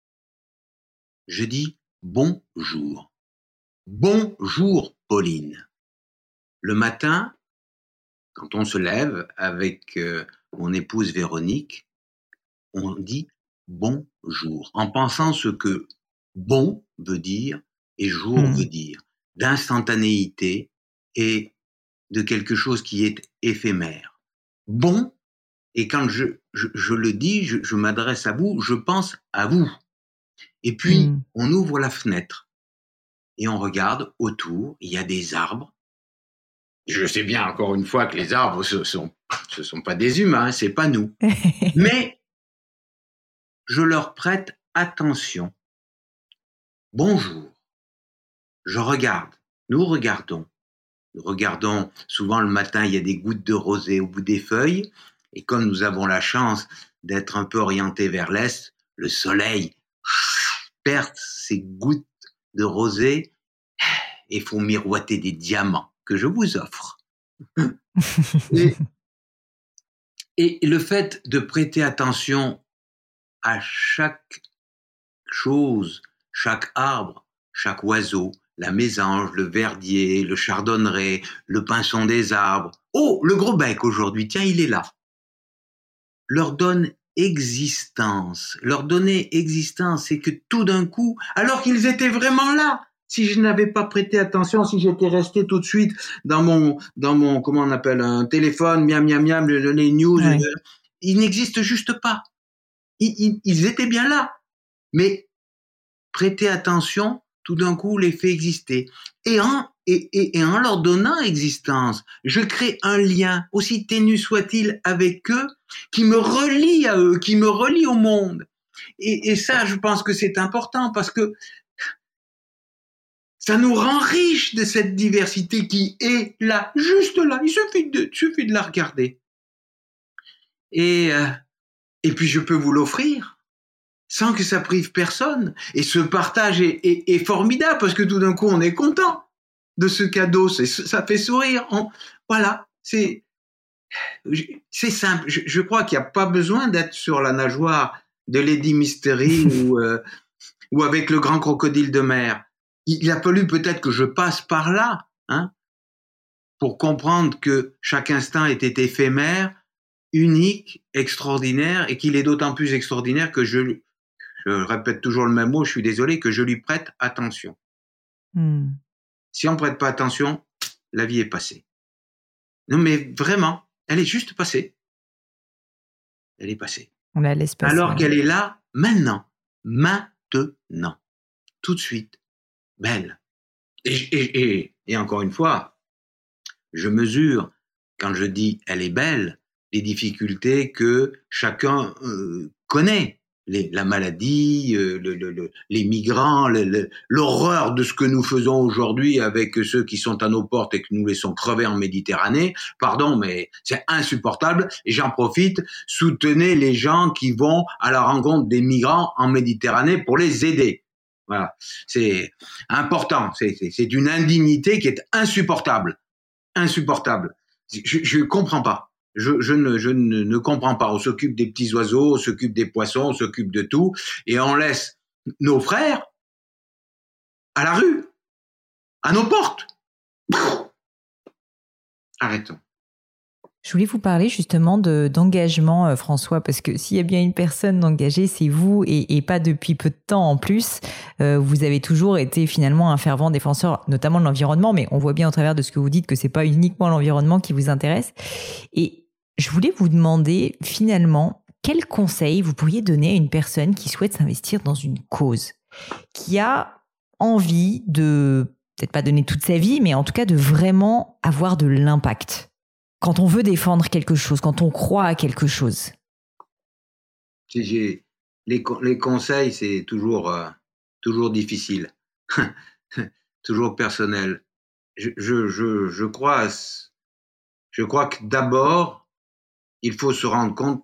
Je dis bonjour. Bonjour, Pauline. Le matin, quand on se lève avec euh, mon épouse Véronique, on dit bonjour, en pensant ce que bon veut dire et jour mmh. veut dire, d'instantanéité et de quelque chose qui est éphémère. Bon, et quand je, je, je le dis, je, je m'adresse à vous, je pense à vous. Et puis, mmh. on ouvre la fenêtre et on regarde autour, il y a des arbres. Je sais bien, encore une fois, que les arbres, ce sont, ce sont pas des humains, c'est pas nous. Mais je leur prête attention. Bonjour. Je regarde. Nous regardons. Nous regardons. Souvent le matin, il y a des gouttes de rosée au bout des feuilles. Et comme nous avons la chance d'être un peu orientés vers l'est, le soleil perce ces gouttes de rosée et font miroiter des diamants que je vous offre. et, et le fait de prêter attention à chaque chose, chaque arbre, chaque oiseau, la mésange, le verdier, le chardonneret, le pinson des arbres. Oh, le gros bec aujourd'hui, tiens, il est là. Leur donne existence. Leur donner existence, c'est que tout d'un coup, alors qu'ils étaient vraiment là, si je n'avais pas prêté attention, si j'étais resté tout de suite dans mon, dans mon, comment on appelle, un téléphone, miam, miam, miam, les news, ouais. euh, ils n'existent juste pas. Ils, ils, ils étaient bien là. Mais prêter attention, tout d'un coup, les fait exister. Et en, et, et, et en leur donnant existence, je crée un lien, aussi ténu soit-il, avec eux, qui me relie à eux, qui me relie au monde. Et, et ça, je pense que c'est important parce que ça nous rend riches de cette diversité qui est là, juste là. Il suffit de, il suffit de la regarder. Et, euh, et puis je peux vous l'offrir sans que ça prive personne. Et ce partage est, est, est formidable parce que tout d'un coup, on est content de ce cadeau. C'est, ça fait sourire. On, voilà, c'est, c'est simple. Je, je crois qu'il n'y a pas besoin d'être sur la nageoire de Lady Mystery ou, euh, ou avec le grand crocodile de mer. Il a fallu peut-être que je passe par là, hein, pour comprendre que chaque instant était éphémère, unique, extraordinaire, et qu'il est d'autant plus extraordinaire que je, je répète toujours le même mot, je suis désolé, que je lui prête attention. Mm. Si on ne prête pas attention, la vie est passée. Non, mais vraiment, elle est juste passée. Elle est passée. On la laisse passer. Alors qu'elle est là, maintenant, maintenant, tout de suite. Belle. Et, et, et, et encore une fois, je mesure, quand je dis elle est belle, les difficultés que chacun euh, connaît. Les, la maladie, euh, le, le, le, les migrants, le, le, l'horreur de ce que nous faisons aujourd'hui avec ceux qui sont à nos portes et que nous laissons crever en Méditerranée. Pardon, mais c'est insupportable. Et j'en profite, soutenez les gens qui vont à la rencontre des migrants en Méditerranée pour les aider. Voilà, c'est important. C'est, c'est, c'est une indignité qui est insupportable, insupportable. Je ne comprends pas. Je, je, ne, je ne, ne comprends pas. On s'occupe des petits oiseaux, on s'occupe des poissons, on s'occupe de tout, et on laisse nos frères à la rue, à nos portes. Arrêtons. Je voulais vous parler justement de, d'engagement, euh, François, parce que s'il y a bien une personne engagée, c'est vous, et, et pas depuis peu de temps en plus. Euh, vous avez toujours été finalement un fervent défenseur, notamment de l'environnement, mais on voit bien au travers de ce que vous dites que c'est pas uniquement l'environnement qui vous intéresse. Et je voulais vous demander finalement quel conseil vous pourriez donner à une personne qui souhaite s'investir dans une cause, qui a envie de, peut-être pas donner toute sa vie, mais en tout cas de vraiment avoir de l'impact. Quand on veut défendre quelque chose, quand on croit à quelque chose. J'ai, les, les conseils, c'est toujours, euh, toujours difficile, toujours personnel. Je, je, je, je, crois, je crois que d'abord, il faut se rendre compte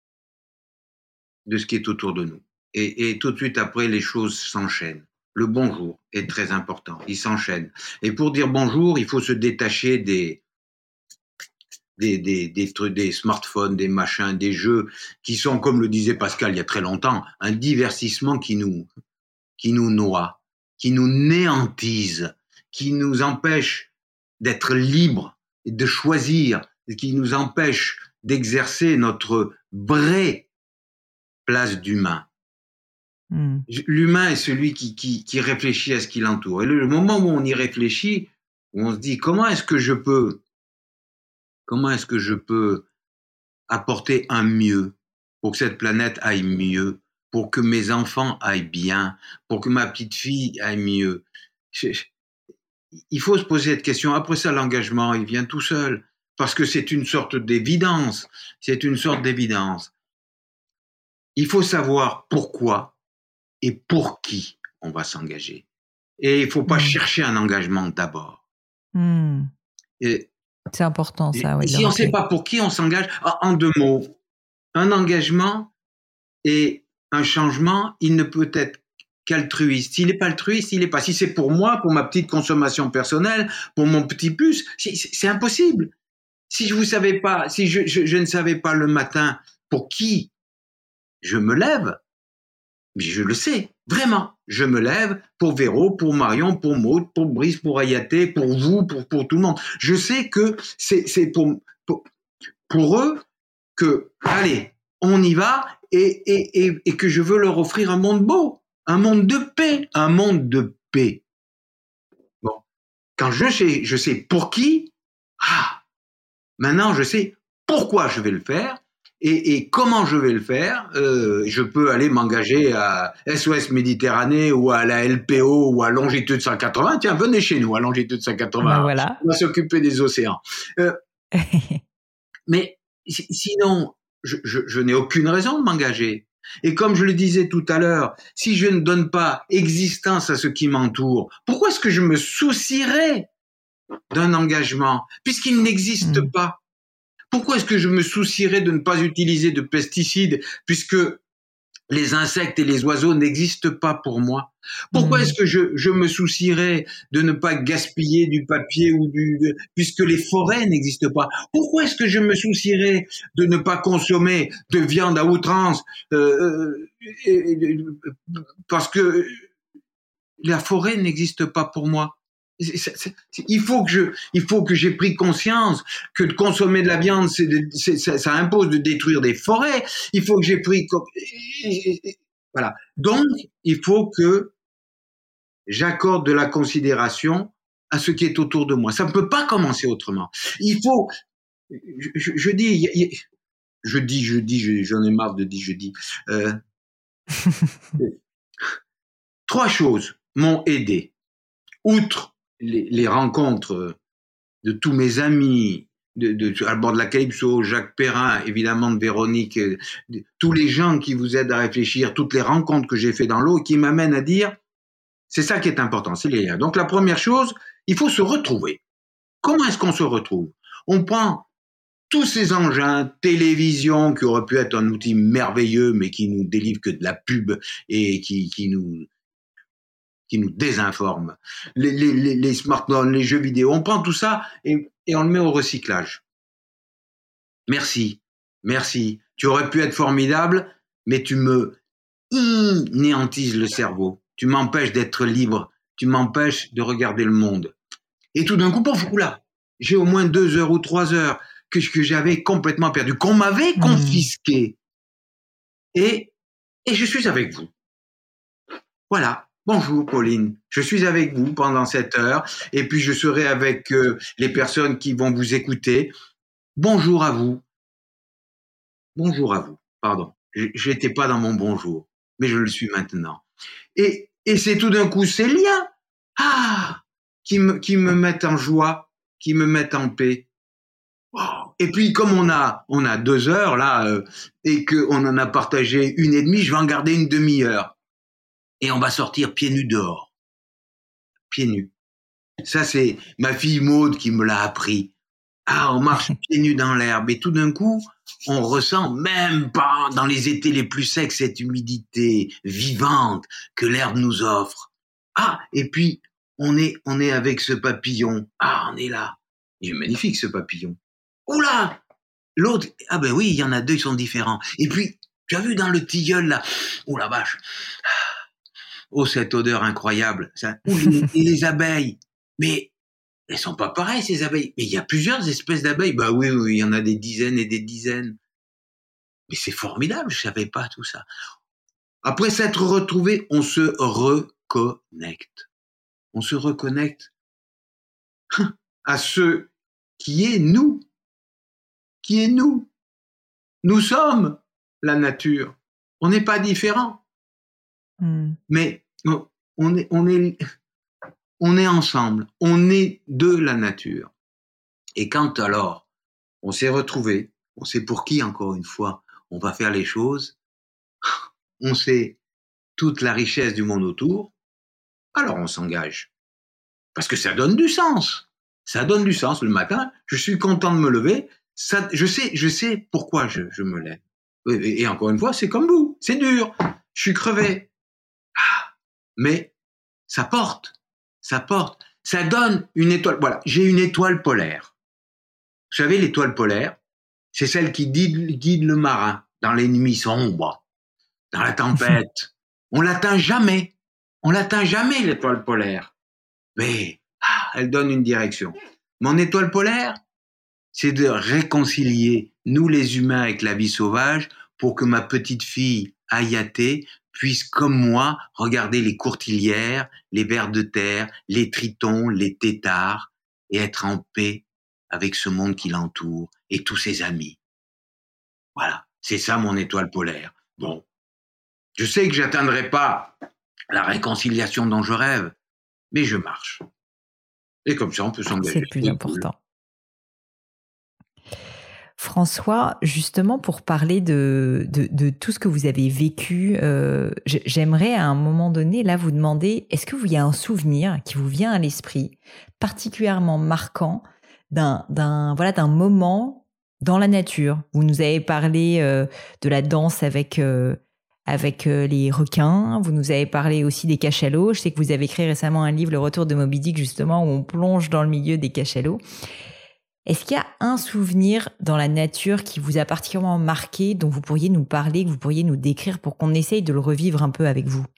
de ce qui est autour de nous. Et, et tout de suite après, les choses s'enchaînent. Le bonjour est très important, il s'enchaîne. Et pour dire bonjour, il faut se détacher des... Des, des, des trucs, des smartphones, des machins, des jeux qui sont, comme le disait Pascal il y a très longtemps, un divertissement qui nous, qui nous noie, qui nous néantise, qui nous empêche d'être libres et de choisir, qui nous empêche d'exercer notre vraie place d'humain. Mmh. L'humain est celui qui, qui, qui réfléchit à ce qui l'entoure. Et le, le moment où on y réfléchit, où on se dit comment est-ce que je peux Comment est-ce que je peux apporter un mieux pour que cette planète aille mieux, pour que mes enfants aillent bien, pour que ma petite fille aille mieux? je, Il faut se poser cette question. Après ça, l'engagement, il vient tout seul, parce que c'est une sorte d'évidence. C'est une sorte d'évidence. Il faut savoir pourquoi et pour qui on va s'engager. Et il ne faut pas mmh. chercher un engagement d'abord. Mmh. Et, C'est important, ça. Oui, si on ne sait pas pour qui on s'engage, en deux mots, un engagement et un changement, il ne peut être qu'altruiste. S'il n'est pas altruiste, il n'est pas. Si c'est pour moi, pour ma petite consommation personnelle, pour mon petit plus, c'est, c'est impossible. Si je vous savais pas, si je, je, je ne savais pas le matin pour qui je me lève, mais je le sais, vraiment. Je me lève pour Véro, pour Marion, pour Maud, pour Brice, pour Ayaté, pour vous, pour, pour tout le monde. Je sais que c'est, c'est pour, pour, pour eux que, allez, on y va et, et, et, et que je veux leur offrir un monde beau, un monde de paix, un monde de paix. Bon, quand je sais, je sais pour qui, ah, maintenant je sais pourquoi je vais le faire Et, et comment je vais le faire? euh, Je peux aller m'engager à S O S Méditerranée ou à la L P O ou à Longitude cent quatre-vingts. Tiens, venez chez nous à Longitude cent quatre-vingts. Ben voilà. On va s'occuper des océans. Euh, mais sinon, je, je, je n'ai aucune raison de m'engager. Et comme je le disais tout à l'heure, si je ne donne pas existence à ce qui m'entoure, pourquoi est-ce que je me soucierais d'un engagement puisqu'il n'existe mmh. pas? Pourquoi est-ce que je me soucierais de ne pas utiliser de pesticides puisque les insectes et les oiseaux n'existent pas pour moi? Pourquoi mmh. est-ce que je, je me soucierais de ne pas gaspiller du papier ou du de, puisque les forêts n'existent pas? Pourquoi est-ce que je me soucierais de ne pas consommer de viande à outrance euh, et, et, parce que la forêt n'existe pas pour moi? C'est, c'est, c'est, il faut que je, il faut que j'ai pris conscience que de consommer de la viande, c'est, c'est, ça, ça impose de détruire des forêts. Il faut que j'ai pris, voilà. Donc, il faut que j'accorde de la considération à ce qui est autour de moi. Ça ne peut pas commencer autrement. Il faut, je, je, je dis, je dis, je dis, j'en ai marre de dire, je dis. Euh, trois choses m'ont aidé. Outre Les, les rencontres de tous mes amis, de, de, à bord de la Calypso, Jacques Perrin, évidemment de Véronique, de, tous les gens qui vous aident à réfléchir, toutes les rencontres que j'ai fait dans l'eau qui m'amènent à dire, c'est ça qui est important, c'est les liens. Donc la première chose, il faut se retrouver. Comment est-ce qu'on se retrouve? On prend tous ces engins, télévision, qui aurait pu être un outil merveilleux, mais qui nous délivre que de la pub et qui, qui nous... qui nous désinforme, les, les, les, les smartphones, les jeux vidéo, on prend tout ça et, et on le met au recyclage. Merci, merci. Tu aurais pu être formidable, mais tu me anéantises le cerveau. Tu m'empêches d'être libre. Tu m'empêches de regarder le monde. Et tout d'un coup, pouf, oula, j'ai au moins deux heures ou trois heures que, que j'avais complètement perdu, qu'on m'avait confisqué. Mmh. Et, et je suis avec vous. Voilà. Bonjour Pauline, je suis avec vous pendant cette heure et puis je serai avec euh, les personnes qui vont vous écouter. Bonjour à vous. Bonjour à vous, pardon. Je n'étais pas dans mon bonjour, mais je le suis maintenant. Et, et c'est tout d'un coup ces liens ah, qui, me, qui me mettent en joie, qui me mettent en paix. Oh. Et puis comme on a, on a deux heures là euh, et qu'on en a partagé une et demie, je vais en garder une demi-heure. Et on va sortir pieds nus dehors. Pieds nus. Ça, c'est ma fille Maude qui me l'a appris. Ah, on marche pieds nus dans l'herbe. Et tout d'un coup, on ressent, même pas dans les étés les plus secs, cette humidité vivante que l'herbe nous offre. Ah, et puis, on est, on est avec ce papillon. Ah, on est là. Il est magnifique, ce papillon. Oula! L'autre, ah ben oui, il y en a deux, ils sont différents. Et puis, tu as vu dans le tilleul, là? Oh la vache! Oh, cette odeur incroyable. Ça. Et les abeilles. Mais elles sont pas pareilles, ces abeilles. Mais il y a plusieurs espèces d'abeilles. Bah oui, oui, il y en a des dizaines et des dizaines. Mais c'est formidable, je savais pas tout ça. Après s'être retrouvés, on se reconnecte. On se reconnecte à ce qui est nous. Qui est nous. Nous sommes la nature. On n'est pas différents. Mm. Mais on est, on est, on est ensemble, on est de la nature. Et quand alors on s'est retrouvés, on sait pour qui encore une fois on va faire les choses, on sait toute la richesse du monde autour, alors on s'engage. Parce que ça donne du sens. Ça donne du sens le matin, je suis content de me lever, ça, je sais, je sais pourquoi je, je me lève. Et, et encore une fois, c'est comme vous, c'est dur, je suis crevé. Mais ça porte, ça porte, ça donne une étoile. Voilà, j'ai une étoile polaire. Vous savez, l'étoile polaire, c'est celle qui guide, guide le marin dans les nuits sombres, dans la tempête. On l'atteint jamais, on l'atteint jamais l'étoile polaire. Mais ah, elle donne une direction. Mon étoile polaire, c'est de réconcilier nous les humains avec la vie sauvage pour que ma petite fille Ayaté puisse, comme moi, regarder les courtilières, les vers de terre, les tritons, les têtards, et être en paix avec ce monde qui l'entoure et tous ses amis. Voilà, C'est ça mon étoile polaire. Bon, je sais que j'atteindrai pas la réconciliation dont je rêve, mais je marche. Et comme ça, on peut s'engager. C'est le plus C'est important. cool. François, justement pour parler de, de, de tout ce que vous avez vécu, euh, j'aimerais à un moment donné là vous demander, est-ce que vous y a un souvenir qui vous vient à l'esprit particulièrement marquant d'un, d'un, voilà, d'un moment dans la nature? Vous nous avez parlé euh, de la danse avec, euh, avec euh, les requins, vous nous avez parlé aussi des cachalots. Je sais que vous avez écrit récemment un livre, Le Retour de Moby Dick, justement, où on plonge dans le milieu des cachalots. Est-ce qu'il y a un souvenir dans la nature qui vous a particulièrement marqué, dont vous pourriez nous parler, que vous pourriez nous décrire pour qu'on essaye de le revivre un peu avec vous?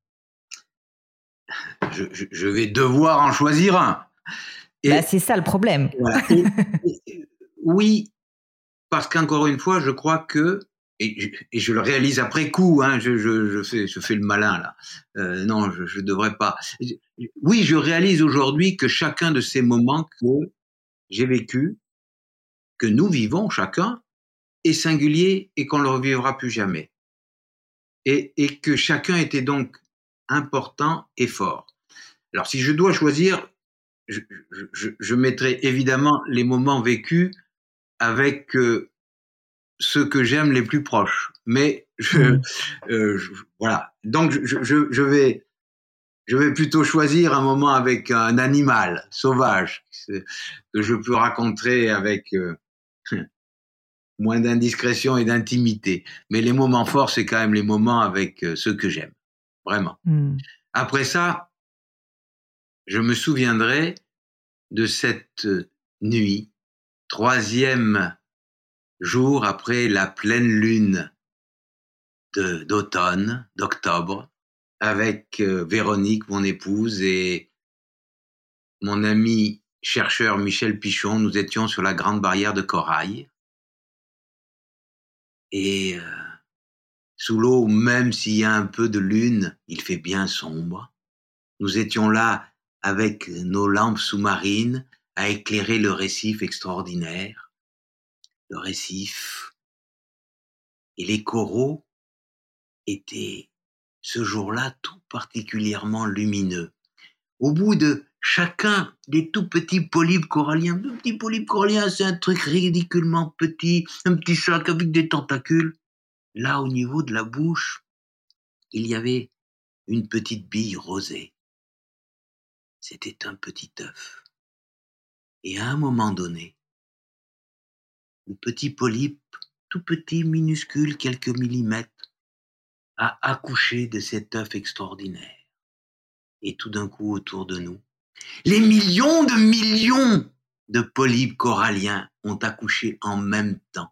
Je, je, je vais devoir en choisir un. Et, bah, c'est ça le problème. Voilà. Et, et, oui, parce qu'encore une fois, je crois que, et je, et je le réalise après coup, hein, je, je, je, fais, je fais le malin là. Euh, non, je ne devrais pas. Oui, je réalise aujourd'hui que chacun de ces moments que j'ai vécu, que nous vivons chacun, est singulier et qu'on ne le revivra plus jamais. Et, et que chacun était donc important et fort. Alors, si je dois choisir, je, je, je mettrai évidemment les moments vécus avec euh, ceux que j'aime les plus proches. Mais je, mmh. euh, je, voilà. Donc, je, je, je vais je vais plutôt choisir un moment avec un animal sauvage que je peux raconter avec euh, moins d'indiscrétion et d'intimité. Mais les moments forts, c'est quand même les moments avec euh, ceux que j'aime, vraiment. Mmh. Après ça, je me souviendrai de cette nuit, troisième jour après la pleine lune de, d'automne, d'octobre, avec euh, Véronique, mon épouse, et mon ami chercheur Michel Pichon. Nous étions sur la grande barrière de corail. Et euh, sous l'eau, même s'il y a un peu de lune, il fait bien sombre. Nous étions là avec nos lampes sous-marines à éclairer le récif extraordinaire. Le récif et les coraux étaient ce jour-là tout particulièrement lumineux. Au bout de chacun des tout petits polypes coralliens, le petit polype corallien, c'est un truc ridiculement petit, un petit sac avec des tentacules. Là, au niveau de la bouche, il y avait une petite bille rosée. C'était un petit œuf. Et à un moment donné, le petit polype, tout petit, minuscule, quelques millimètres, a accouché de cet œuf extraordinaire. Et tout d'un coup, autour de nous, les millions de millions de polypes coralliens ont accouché en même temps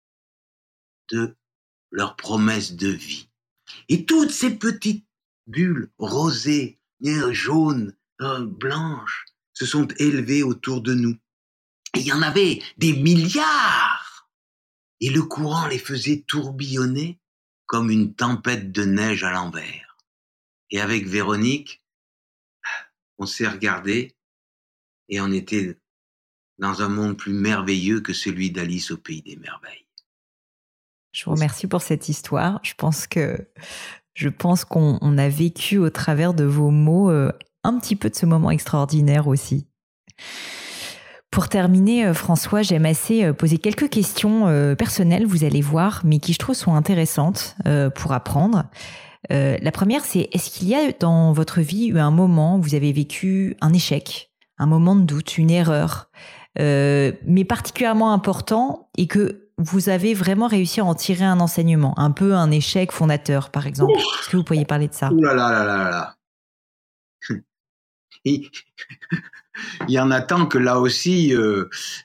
de leur promesse de vie. Et toutes ces petites bulles rosées, jaunes, euh, blanches, se sont élevées autour de nous. Et il y en avait des milliards. Et le courant les faisait tourbillonner comme une tempête de neige à l'envers. Et avec Véronique, on s'est regardé et on était dans un monde plus merveilleux que celui d'Alice au Pays des Merveilles. Je vous remercie pour cette histoire. Je pense que je pense qu'on on a vécu au travers de vos mots euh, un petit peu de ce moment extraordinaire aussi. Pour terminer, euh, François, j'aime assez euh, poser quelques questions euh, personnelles, vous allez voir, mais qui je trouve sont intéressantes euh, pour apprendre. Euh, la première, c'est est-ce qu'il y a dans votre vie eu un moment où vous avez vécu un échec, un moment de doute, une erreur, euh, mais particulièrement important et que vous avez vraiment réussi à en tirer un enseignement, un peu un échec fondateur, par exemple? Est-ce que vous pourriez parler de ça? Ouh là là là là là. Il y en a tant que là aussi, euh,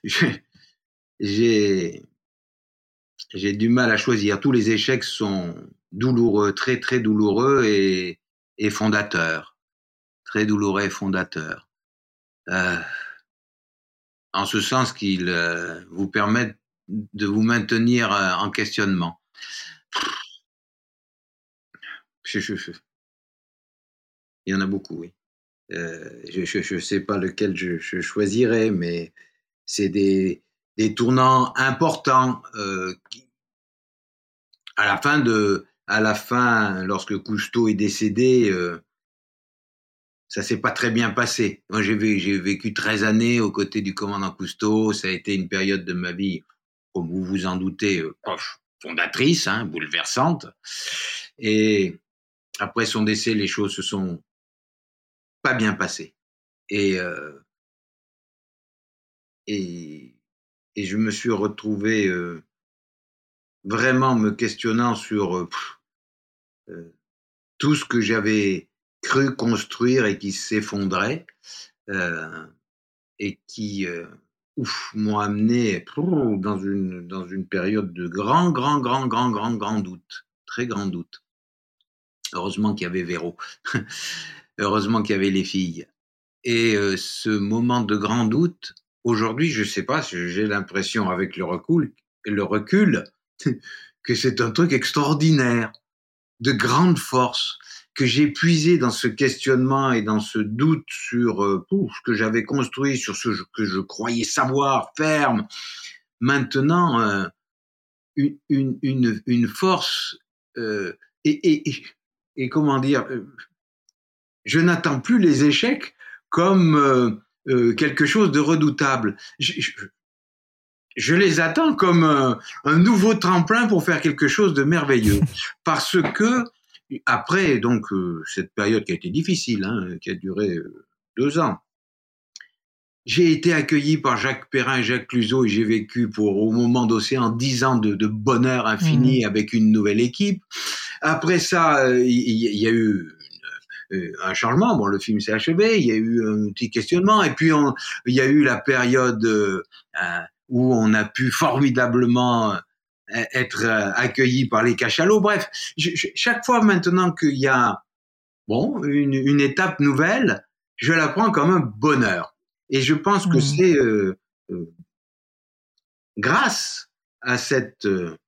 j'ai j'ai du mal à choisir. Tous les échecs sont douloureux, très très douloureux et, et fondateurs. Très douloureux et fondateurs. Euh, en ce sens qu'ils euh, vous permettent de vous maintenir euh, en questionnement. Je, je, je. Il y en a beaucoup, oui. Euh, je ne sais pas lequel je, je choisirais, mais c'est des, des tournants importants euh, qui, à la fin de, à la fin, lorsque Cousteau est décédé, euh, ça s'est pas très bien passé. Moi, j'ai vécu, j'ai vécu treize années aux côtés du commandant Cousteau. Ça a été une période de ma vie, comme vous vous en doutez, euh, fondatrice, hein, bouleversante. Et après son décès, les choses se sont pas bien passées. Et, euh, et, et je me suis retrouvé euh, vraiment me questionnant sur euh, pff, euh, tout ce que j'avais cru construire et qui s'effondrait euh, et qui euh, ouf, m'ont amené pff, dans une, dans une période de grand, grand, grand, grand, grand, grand doute, très grand doute. Heureusement qu'il y avait Véro, heureusement qu'il y avait les filles. Et euh, ce moment de grand doute, aujourd'hui, je sais pas, j'ai l'impression avec le recul, le recul, que c'est un truc extraordinaire, de grande force, que j'ai puisé dans ce questionnement et dans ce doute sur euh, pouf, ce que j'avais construit, sur ce que je croyais savoir, ferme. Maintenant, euh, une, une, une, une force euh, et, et, et comment dire, euh, je n'attends plus les échecs comme euh, euh, quelque chose de redoutable. Je, je, je les attends comme un, un nouveau tremplin pour faire quelque chose de merveilleux. Parce que, après donc euh, cette période qui a été difficile, hein, qui a duré euh, deux ans, j'ai été accueilli par Jacques Perrin et Jacques Cluzot et j'ai vécu pour au moment d'Océan dix ans de, de bonheur infini mmh. avec une nouvelle équipe. Après ça, il euh, y, y a eu un changement. Bon, le film s'est achevé, il y a eu un petit questionnement, et puis on, il y a eu la période euh, où on a pu formidablement être accueilli par les cachalots. Bref, je, je, chaque fois maintenant qu'il y a bon une, une étape nouvelle, je la prends comme un bonheur. Et je pense que mmh. c'est euh, euh, grâce à cette euh,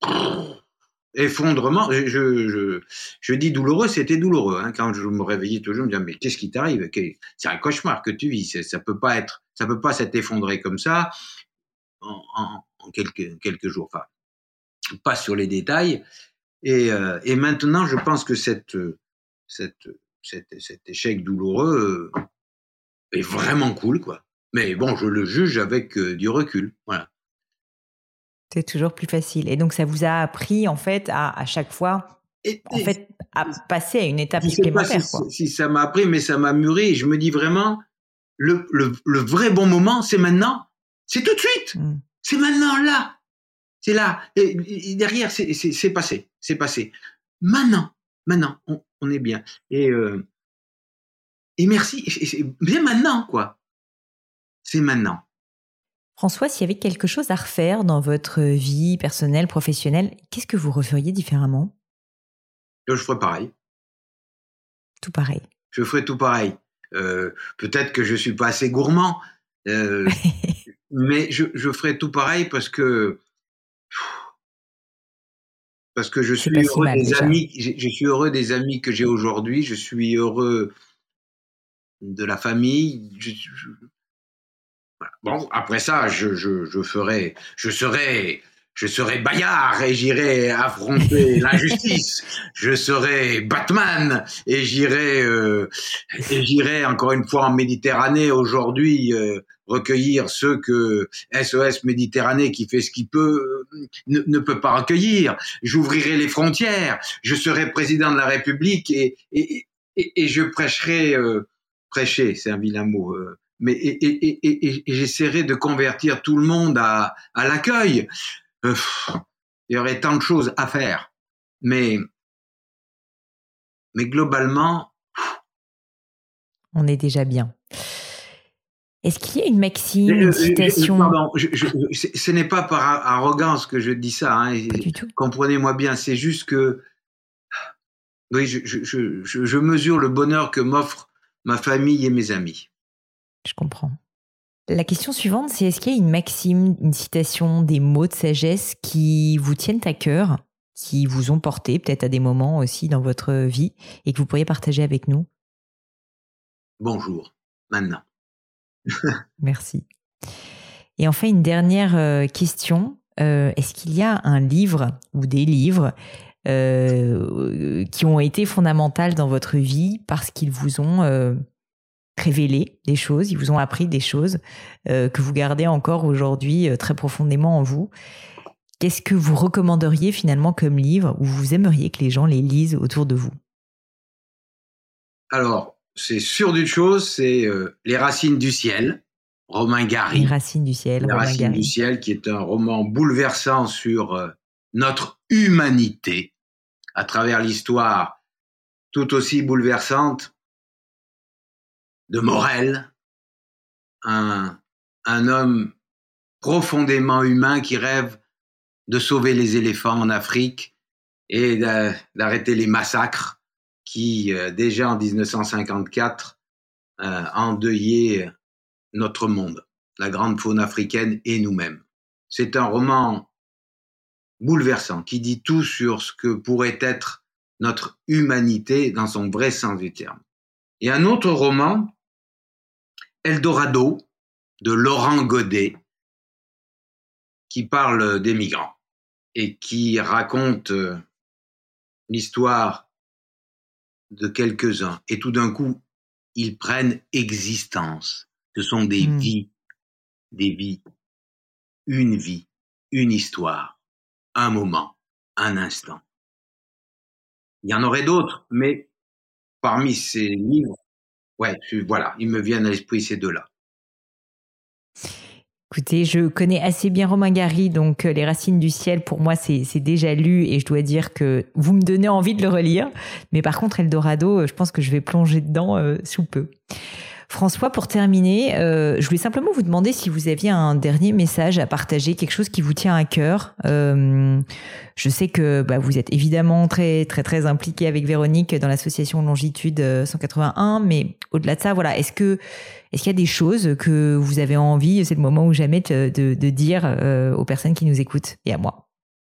effondrement, je, je, je dis douloureux, c'était douloureux. Hein. Quand je me réveillais toujours, je me disais, mais qu'est-ce qui t'arrive? C'est un cauchemar que tu vis. C'est, ça peut pas être, ça peut pas s'être effondré comme ça en, en, en quelques, quelques jours. Enfin, pas sur les détails. Et, euh, et maintenant, je pense que cette, cette, cette, cet échec douloureux euh, est vraiment cool, quoi. Mais bon, je le juge avec euh, du recul. Voilà. C'est toujours plus facile. Et donc, ça vous a appris, en fait, à, à chaque fois, et, en et, fait, à passer à une étape je supplémentaire. Je sais pas si, si ça m'a appris, mais ça m'a mûri. Et je me dis vraiment, le, le, le vrai bon moment, c'est maintenant. C'est tout de suite. Mm. C'est maintenant, là. C'est là. Et, et derrière, c'est, c'est, c'est passé. C'est passé. Maintenant. Maintenant, on, on est bien. Et, euh, et merci. Et c'est bien maintenant, quoi. C'est maintenant. François, s'il y avait quelque chose à refaire dans votre vie personnelle, professionnelle, qu'est-ce que vous referiez différemment? Je ferais pareil. Tout pareil. Je ferais tout pareil. Euh, peut-être que je suis pas assez gourmand, euh, mais je, je ferais tout pareil parce que parce que je suis heureux si mal, des déjà. amis. Je, je suis heureux des amis que j'ai aujourd'hui. Je suis heureux de la famille. Je, je, Bon, après ça, je, je, je ferai, je serai, je serai Bayard et j'irai affronter l'injustice. Je serai Batman et j'irai, euh, et j'irai encore une fois en Méditerranée aujourd'hui euh, recueillir ceux que S O S Méditerranée, qui fait ce qu'il peut, ne, ne peut pas recueillir. J'ouvrirai les frontières. Je serai président de la République et et et, et je prêcherai, euh, prêcher, c'est un vilain mot. Euh, mais et, et, et, et, et j'essaierai de convertir tout le monde à, à l'accueil. Euh, il y aurait tant de choses à faire, mais mais globalement, on est déjà bien. Est-ce qu'il y a une maxime, une citation? Pardon, je, je, je, ce n'est pas par arrogance que je dis ça. Hein, pas du tout. Comprenez-moi bien, c'est juste que oui, je, je, je, je mesure le bonheur que m'offre ma famille et mes amis. Je comprends. La question suivante, c'est est-ce qu'il y a une maxime, une citation, des mots de sagesse qui vous tiennent à cœur, qui vous ont porté peut-être à des moments aussi dans votre vie et que vous pourriez partager avec nous? Bonjour, maintenant. Merci. Et enfin, une dernière question. euh, est-ce qu'il y a un livre ou des livres euh, qui ont été fondamentaux dans votre vie parce qu'ils vous ont euh, révélé des choses, ils vous ont appris des choses euh, que vous gardez encore aujourd'hui euh, très profondément en vous? Qu'est-ce que vous recommanderiez finalement comme livre, ou vous aimeriez que les gens les lisent autour de vous? Alors, c'est sûr d'une chose, c'est euh, Les Racines du ciel, Romain Gary. Les Racines du ciel, Les Romain Racines Gary. du ciel, qui est un roman bouleversant sur euh, notre humanité, à travers l'histoire tout aussi bouleversante de Morel, un, un homme profondément humain qui rêve de sauver les éléphants en Afrique et d'arrêter les massacres qui, euh, déjà en dix-neuf cent cinquante-quatre, euh, endeuillaient notre monde, la grande faune africaine et nous-mêmes. C'est un roman bouleversant qui dit tout sur ce que pourrait être notre humanité dans son vrai sens du terme. Et un autre roman, Eldorado, de Laurent Godet, qui parle des migrants et qui raconte euh, l'histoire de quelques-uns. Et tout d'un coup, ils prennent existence. Ce sont des mmh. vies, des vies, une vie, une histoire, un moment, un instant. Il y en aurait d'autres, mais parmi ces livres, ouais, voilà, ils me viennent à l'esprit ces deux-là. Écoutez, je connais assez bien Romain Gary, donc euh, Les Racines du ciel, pour moi, c'est, c'est déjà lu et je dois dire que vous me donnez envie de le relire. Mais par contre, Eldorado, je pense que je vais plonger dedans euh, sous peu. François, pour terminer, euh, je voulais simplement vous demander si vous aviez un dernier message à partager, quelque chose qui vous tient à cœur. Euh, je sais que bah, vous êtes évidemment très très très impliqué avec Véronique dans l'association Longitude cent quatre-vingt-un, mais au-delà de ça, voilà, est-ce que est-ce qu'il y a des choses que vous avez envie, c'est le moment ou jamais, de, de, de dire euh, aux personnes qui nous écoutent et à moi?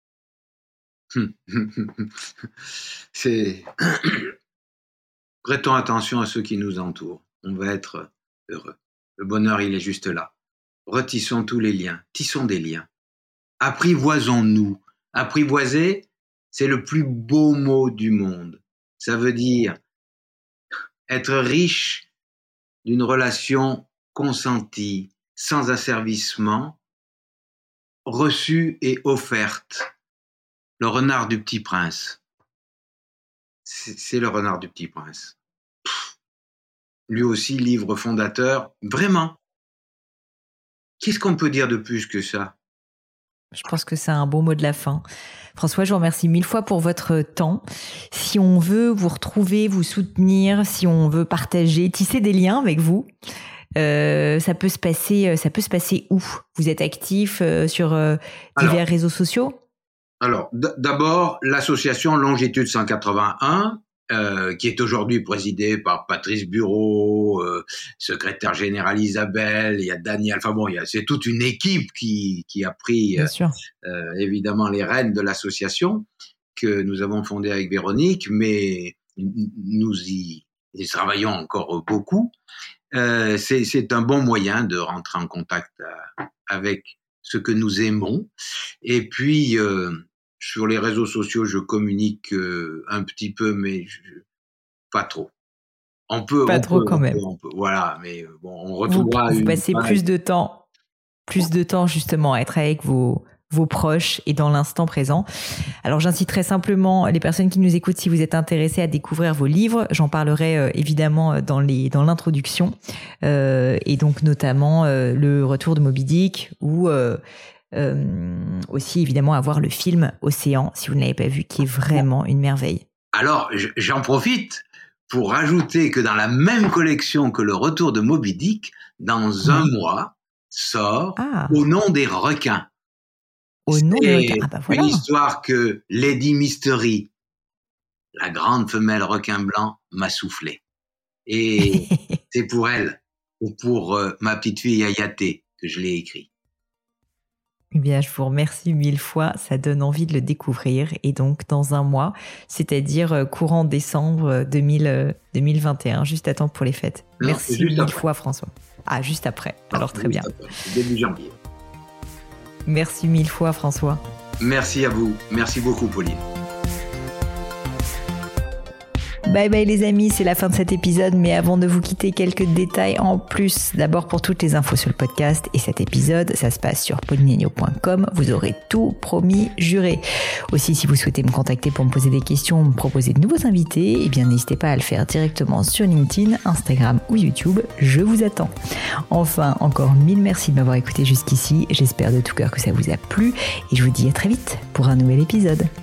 C'est prêtons attention à ceux qui nous entourent. On va être heureux. Le bonheur, il est juste là. Retissons tous les liens, tissons des liens. Apprivoisons-nous. Apprivoiser, c'est le plus beau mot du monde. Ça veut dire être riche d'une relation consentie, sans asservissement, reçue et offerte. Le renard du Petit Prince. C'est, c'est le renard du Petit Prince. Lui aussi, livre fondateur. Vraiment. Qu'est-ce qu'on peut dire de plus que ça? Je pense que c'est un beau mot de la fin. François, je vous remercie mille fois pour votre temps. Si on veut vous retrouver, vous soutenir, si on veut partager, tisser des liens avec vous, euh, ça peut se passer, ça peut se passer où? Vous êtes actif euh, sur euh, divers alors, réseaux sociaux? Alors, d- d'abord, l'association Longitude cent quatre-vingt-un, Euh, qui est aujourd'hui présidée par Patrice Bureau, euh, secrétaire général Isabelle, il y a Daniel, enfin bon, il y a, c'est toute une équipe qui, qui a pris euh, euh, évidemment les rênes de l'association que nous avons fondée avec Véronique, mais nous y, y travaillons encore beaucoup. Euh, c'est, c'est un bon moyen de rentrer en contact euh, avec ce que nous aimons. Et puis, euh, sur les réseaux sociaux, je communique euh, un petit peu, mais je, pas trop. On peut, pas on trop peut, quand on même. Peut, on peut, voilà, mais bon, on retrouvera. Vous, vous une passez page. plus de temps, plus de temps justement à être avec vos vos proches et dans l'instant présent. Alors j'inciterai simplement les personnes qui nous écoutent, si vous êtes intéressés à découvrir vos livres, j'en parlerai euh, évidemment dans les dans l'introduction euh, et donc notamment euh, le Retour de Moby Dick ou euh, Euh, aussi évidemment avoir le film Océan, si vous ne l'avez pas vu, qui est vraiment une merveille. Alors j'en profite pour rajouter que dans la même collection que le Retour de Moby Dick, dans un mmh. mois sort ah. Au nom des requins. Au nom des requins. Ah bah voilà. Une histoire que Lady Mystery, la grande femelle requin blanc, m'a soufflé. Et c'est pour elle ou pour euh, ma petite fille Ayaté que je l'ai écrit. Eh bien, je vous remercie mille fois, ça donne envie de le découvrir. Et donc, dans un mois, c'est-à-dire courant décembre deux mille vingt et un, juste à temps pour les fêtes. Non, Merci mille après. fois, François. Ah, juste après. Alors, non, très bien. Après. Début janvier. Merci mille fois François. Merci à vous. Merci beaucoup Pauline. Bye bye les amis, c'est la fin de cet épisode, mais avant de vous quitter, quelques détails en plus. D'abord pour toutes les infos sur le podcast et cet épisode, ça se passe sur pauline agneau point com, vous aurez tout promis, juré. Aussi, si vous souhaitez me contacter pour me poser des questions, me proposer de nouveaux invités, eh bien n'hésitez pas à le faire directement sur LinkedIn, Instagram ou YouTube, je vous attends. Enfin, encore mille merci de m'avoir écouté jusqu'ici, j'espère de tout cœur que ça vous a plu et je vous dis à très vite pour un nouvel épisode.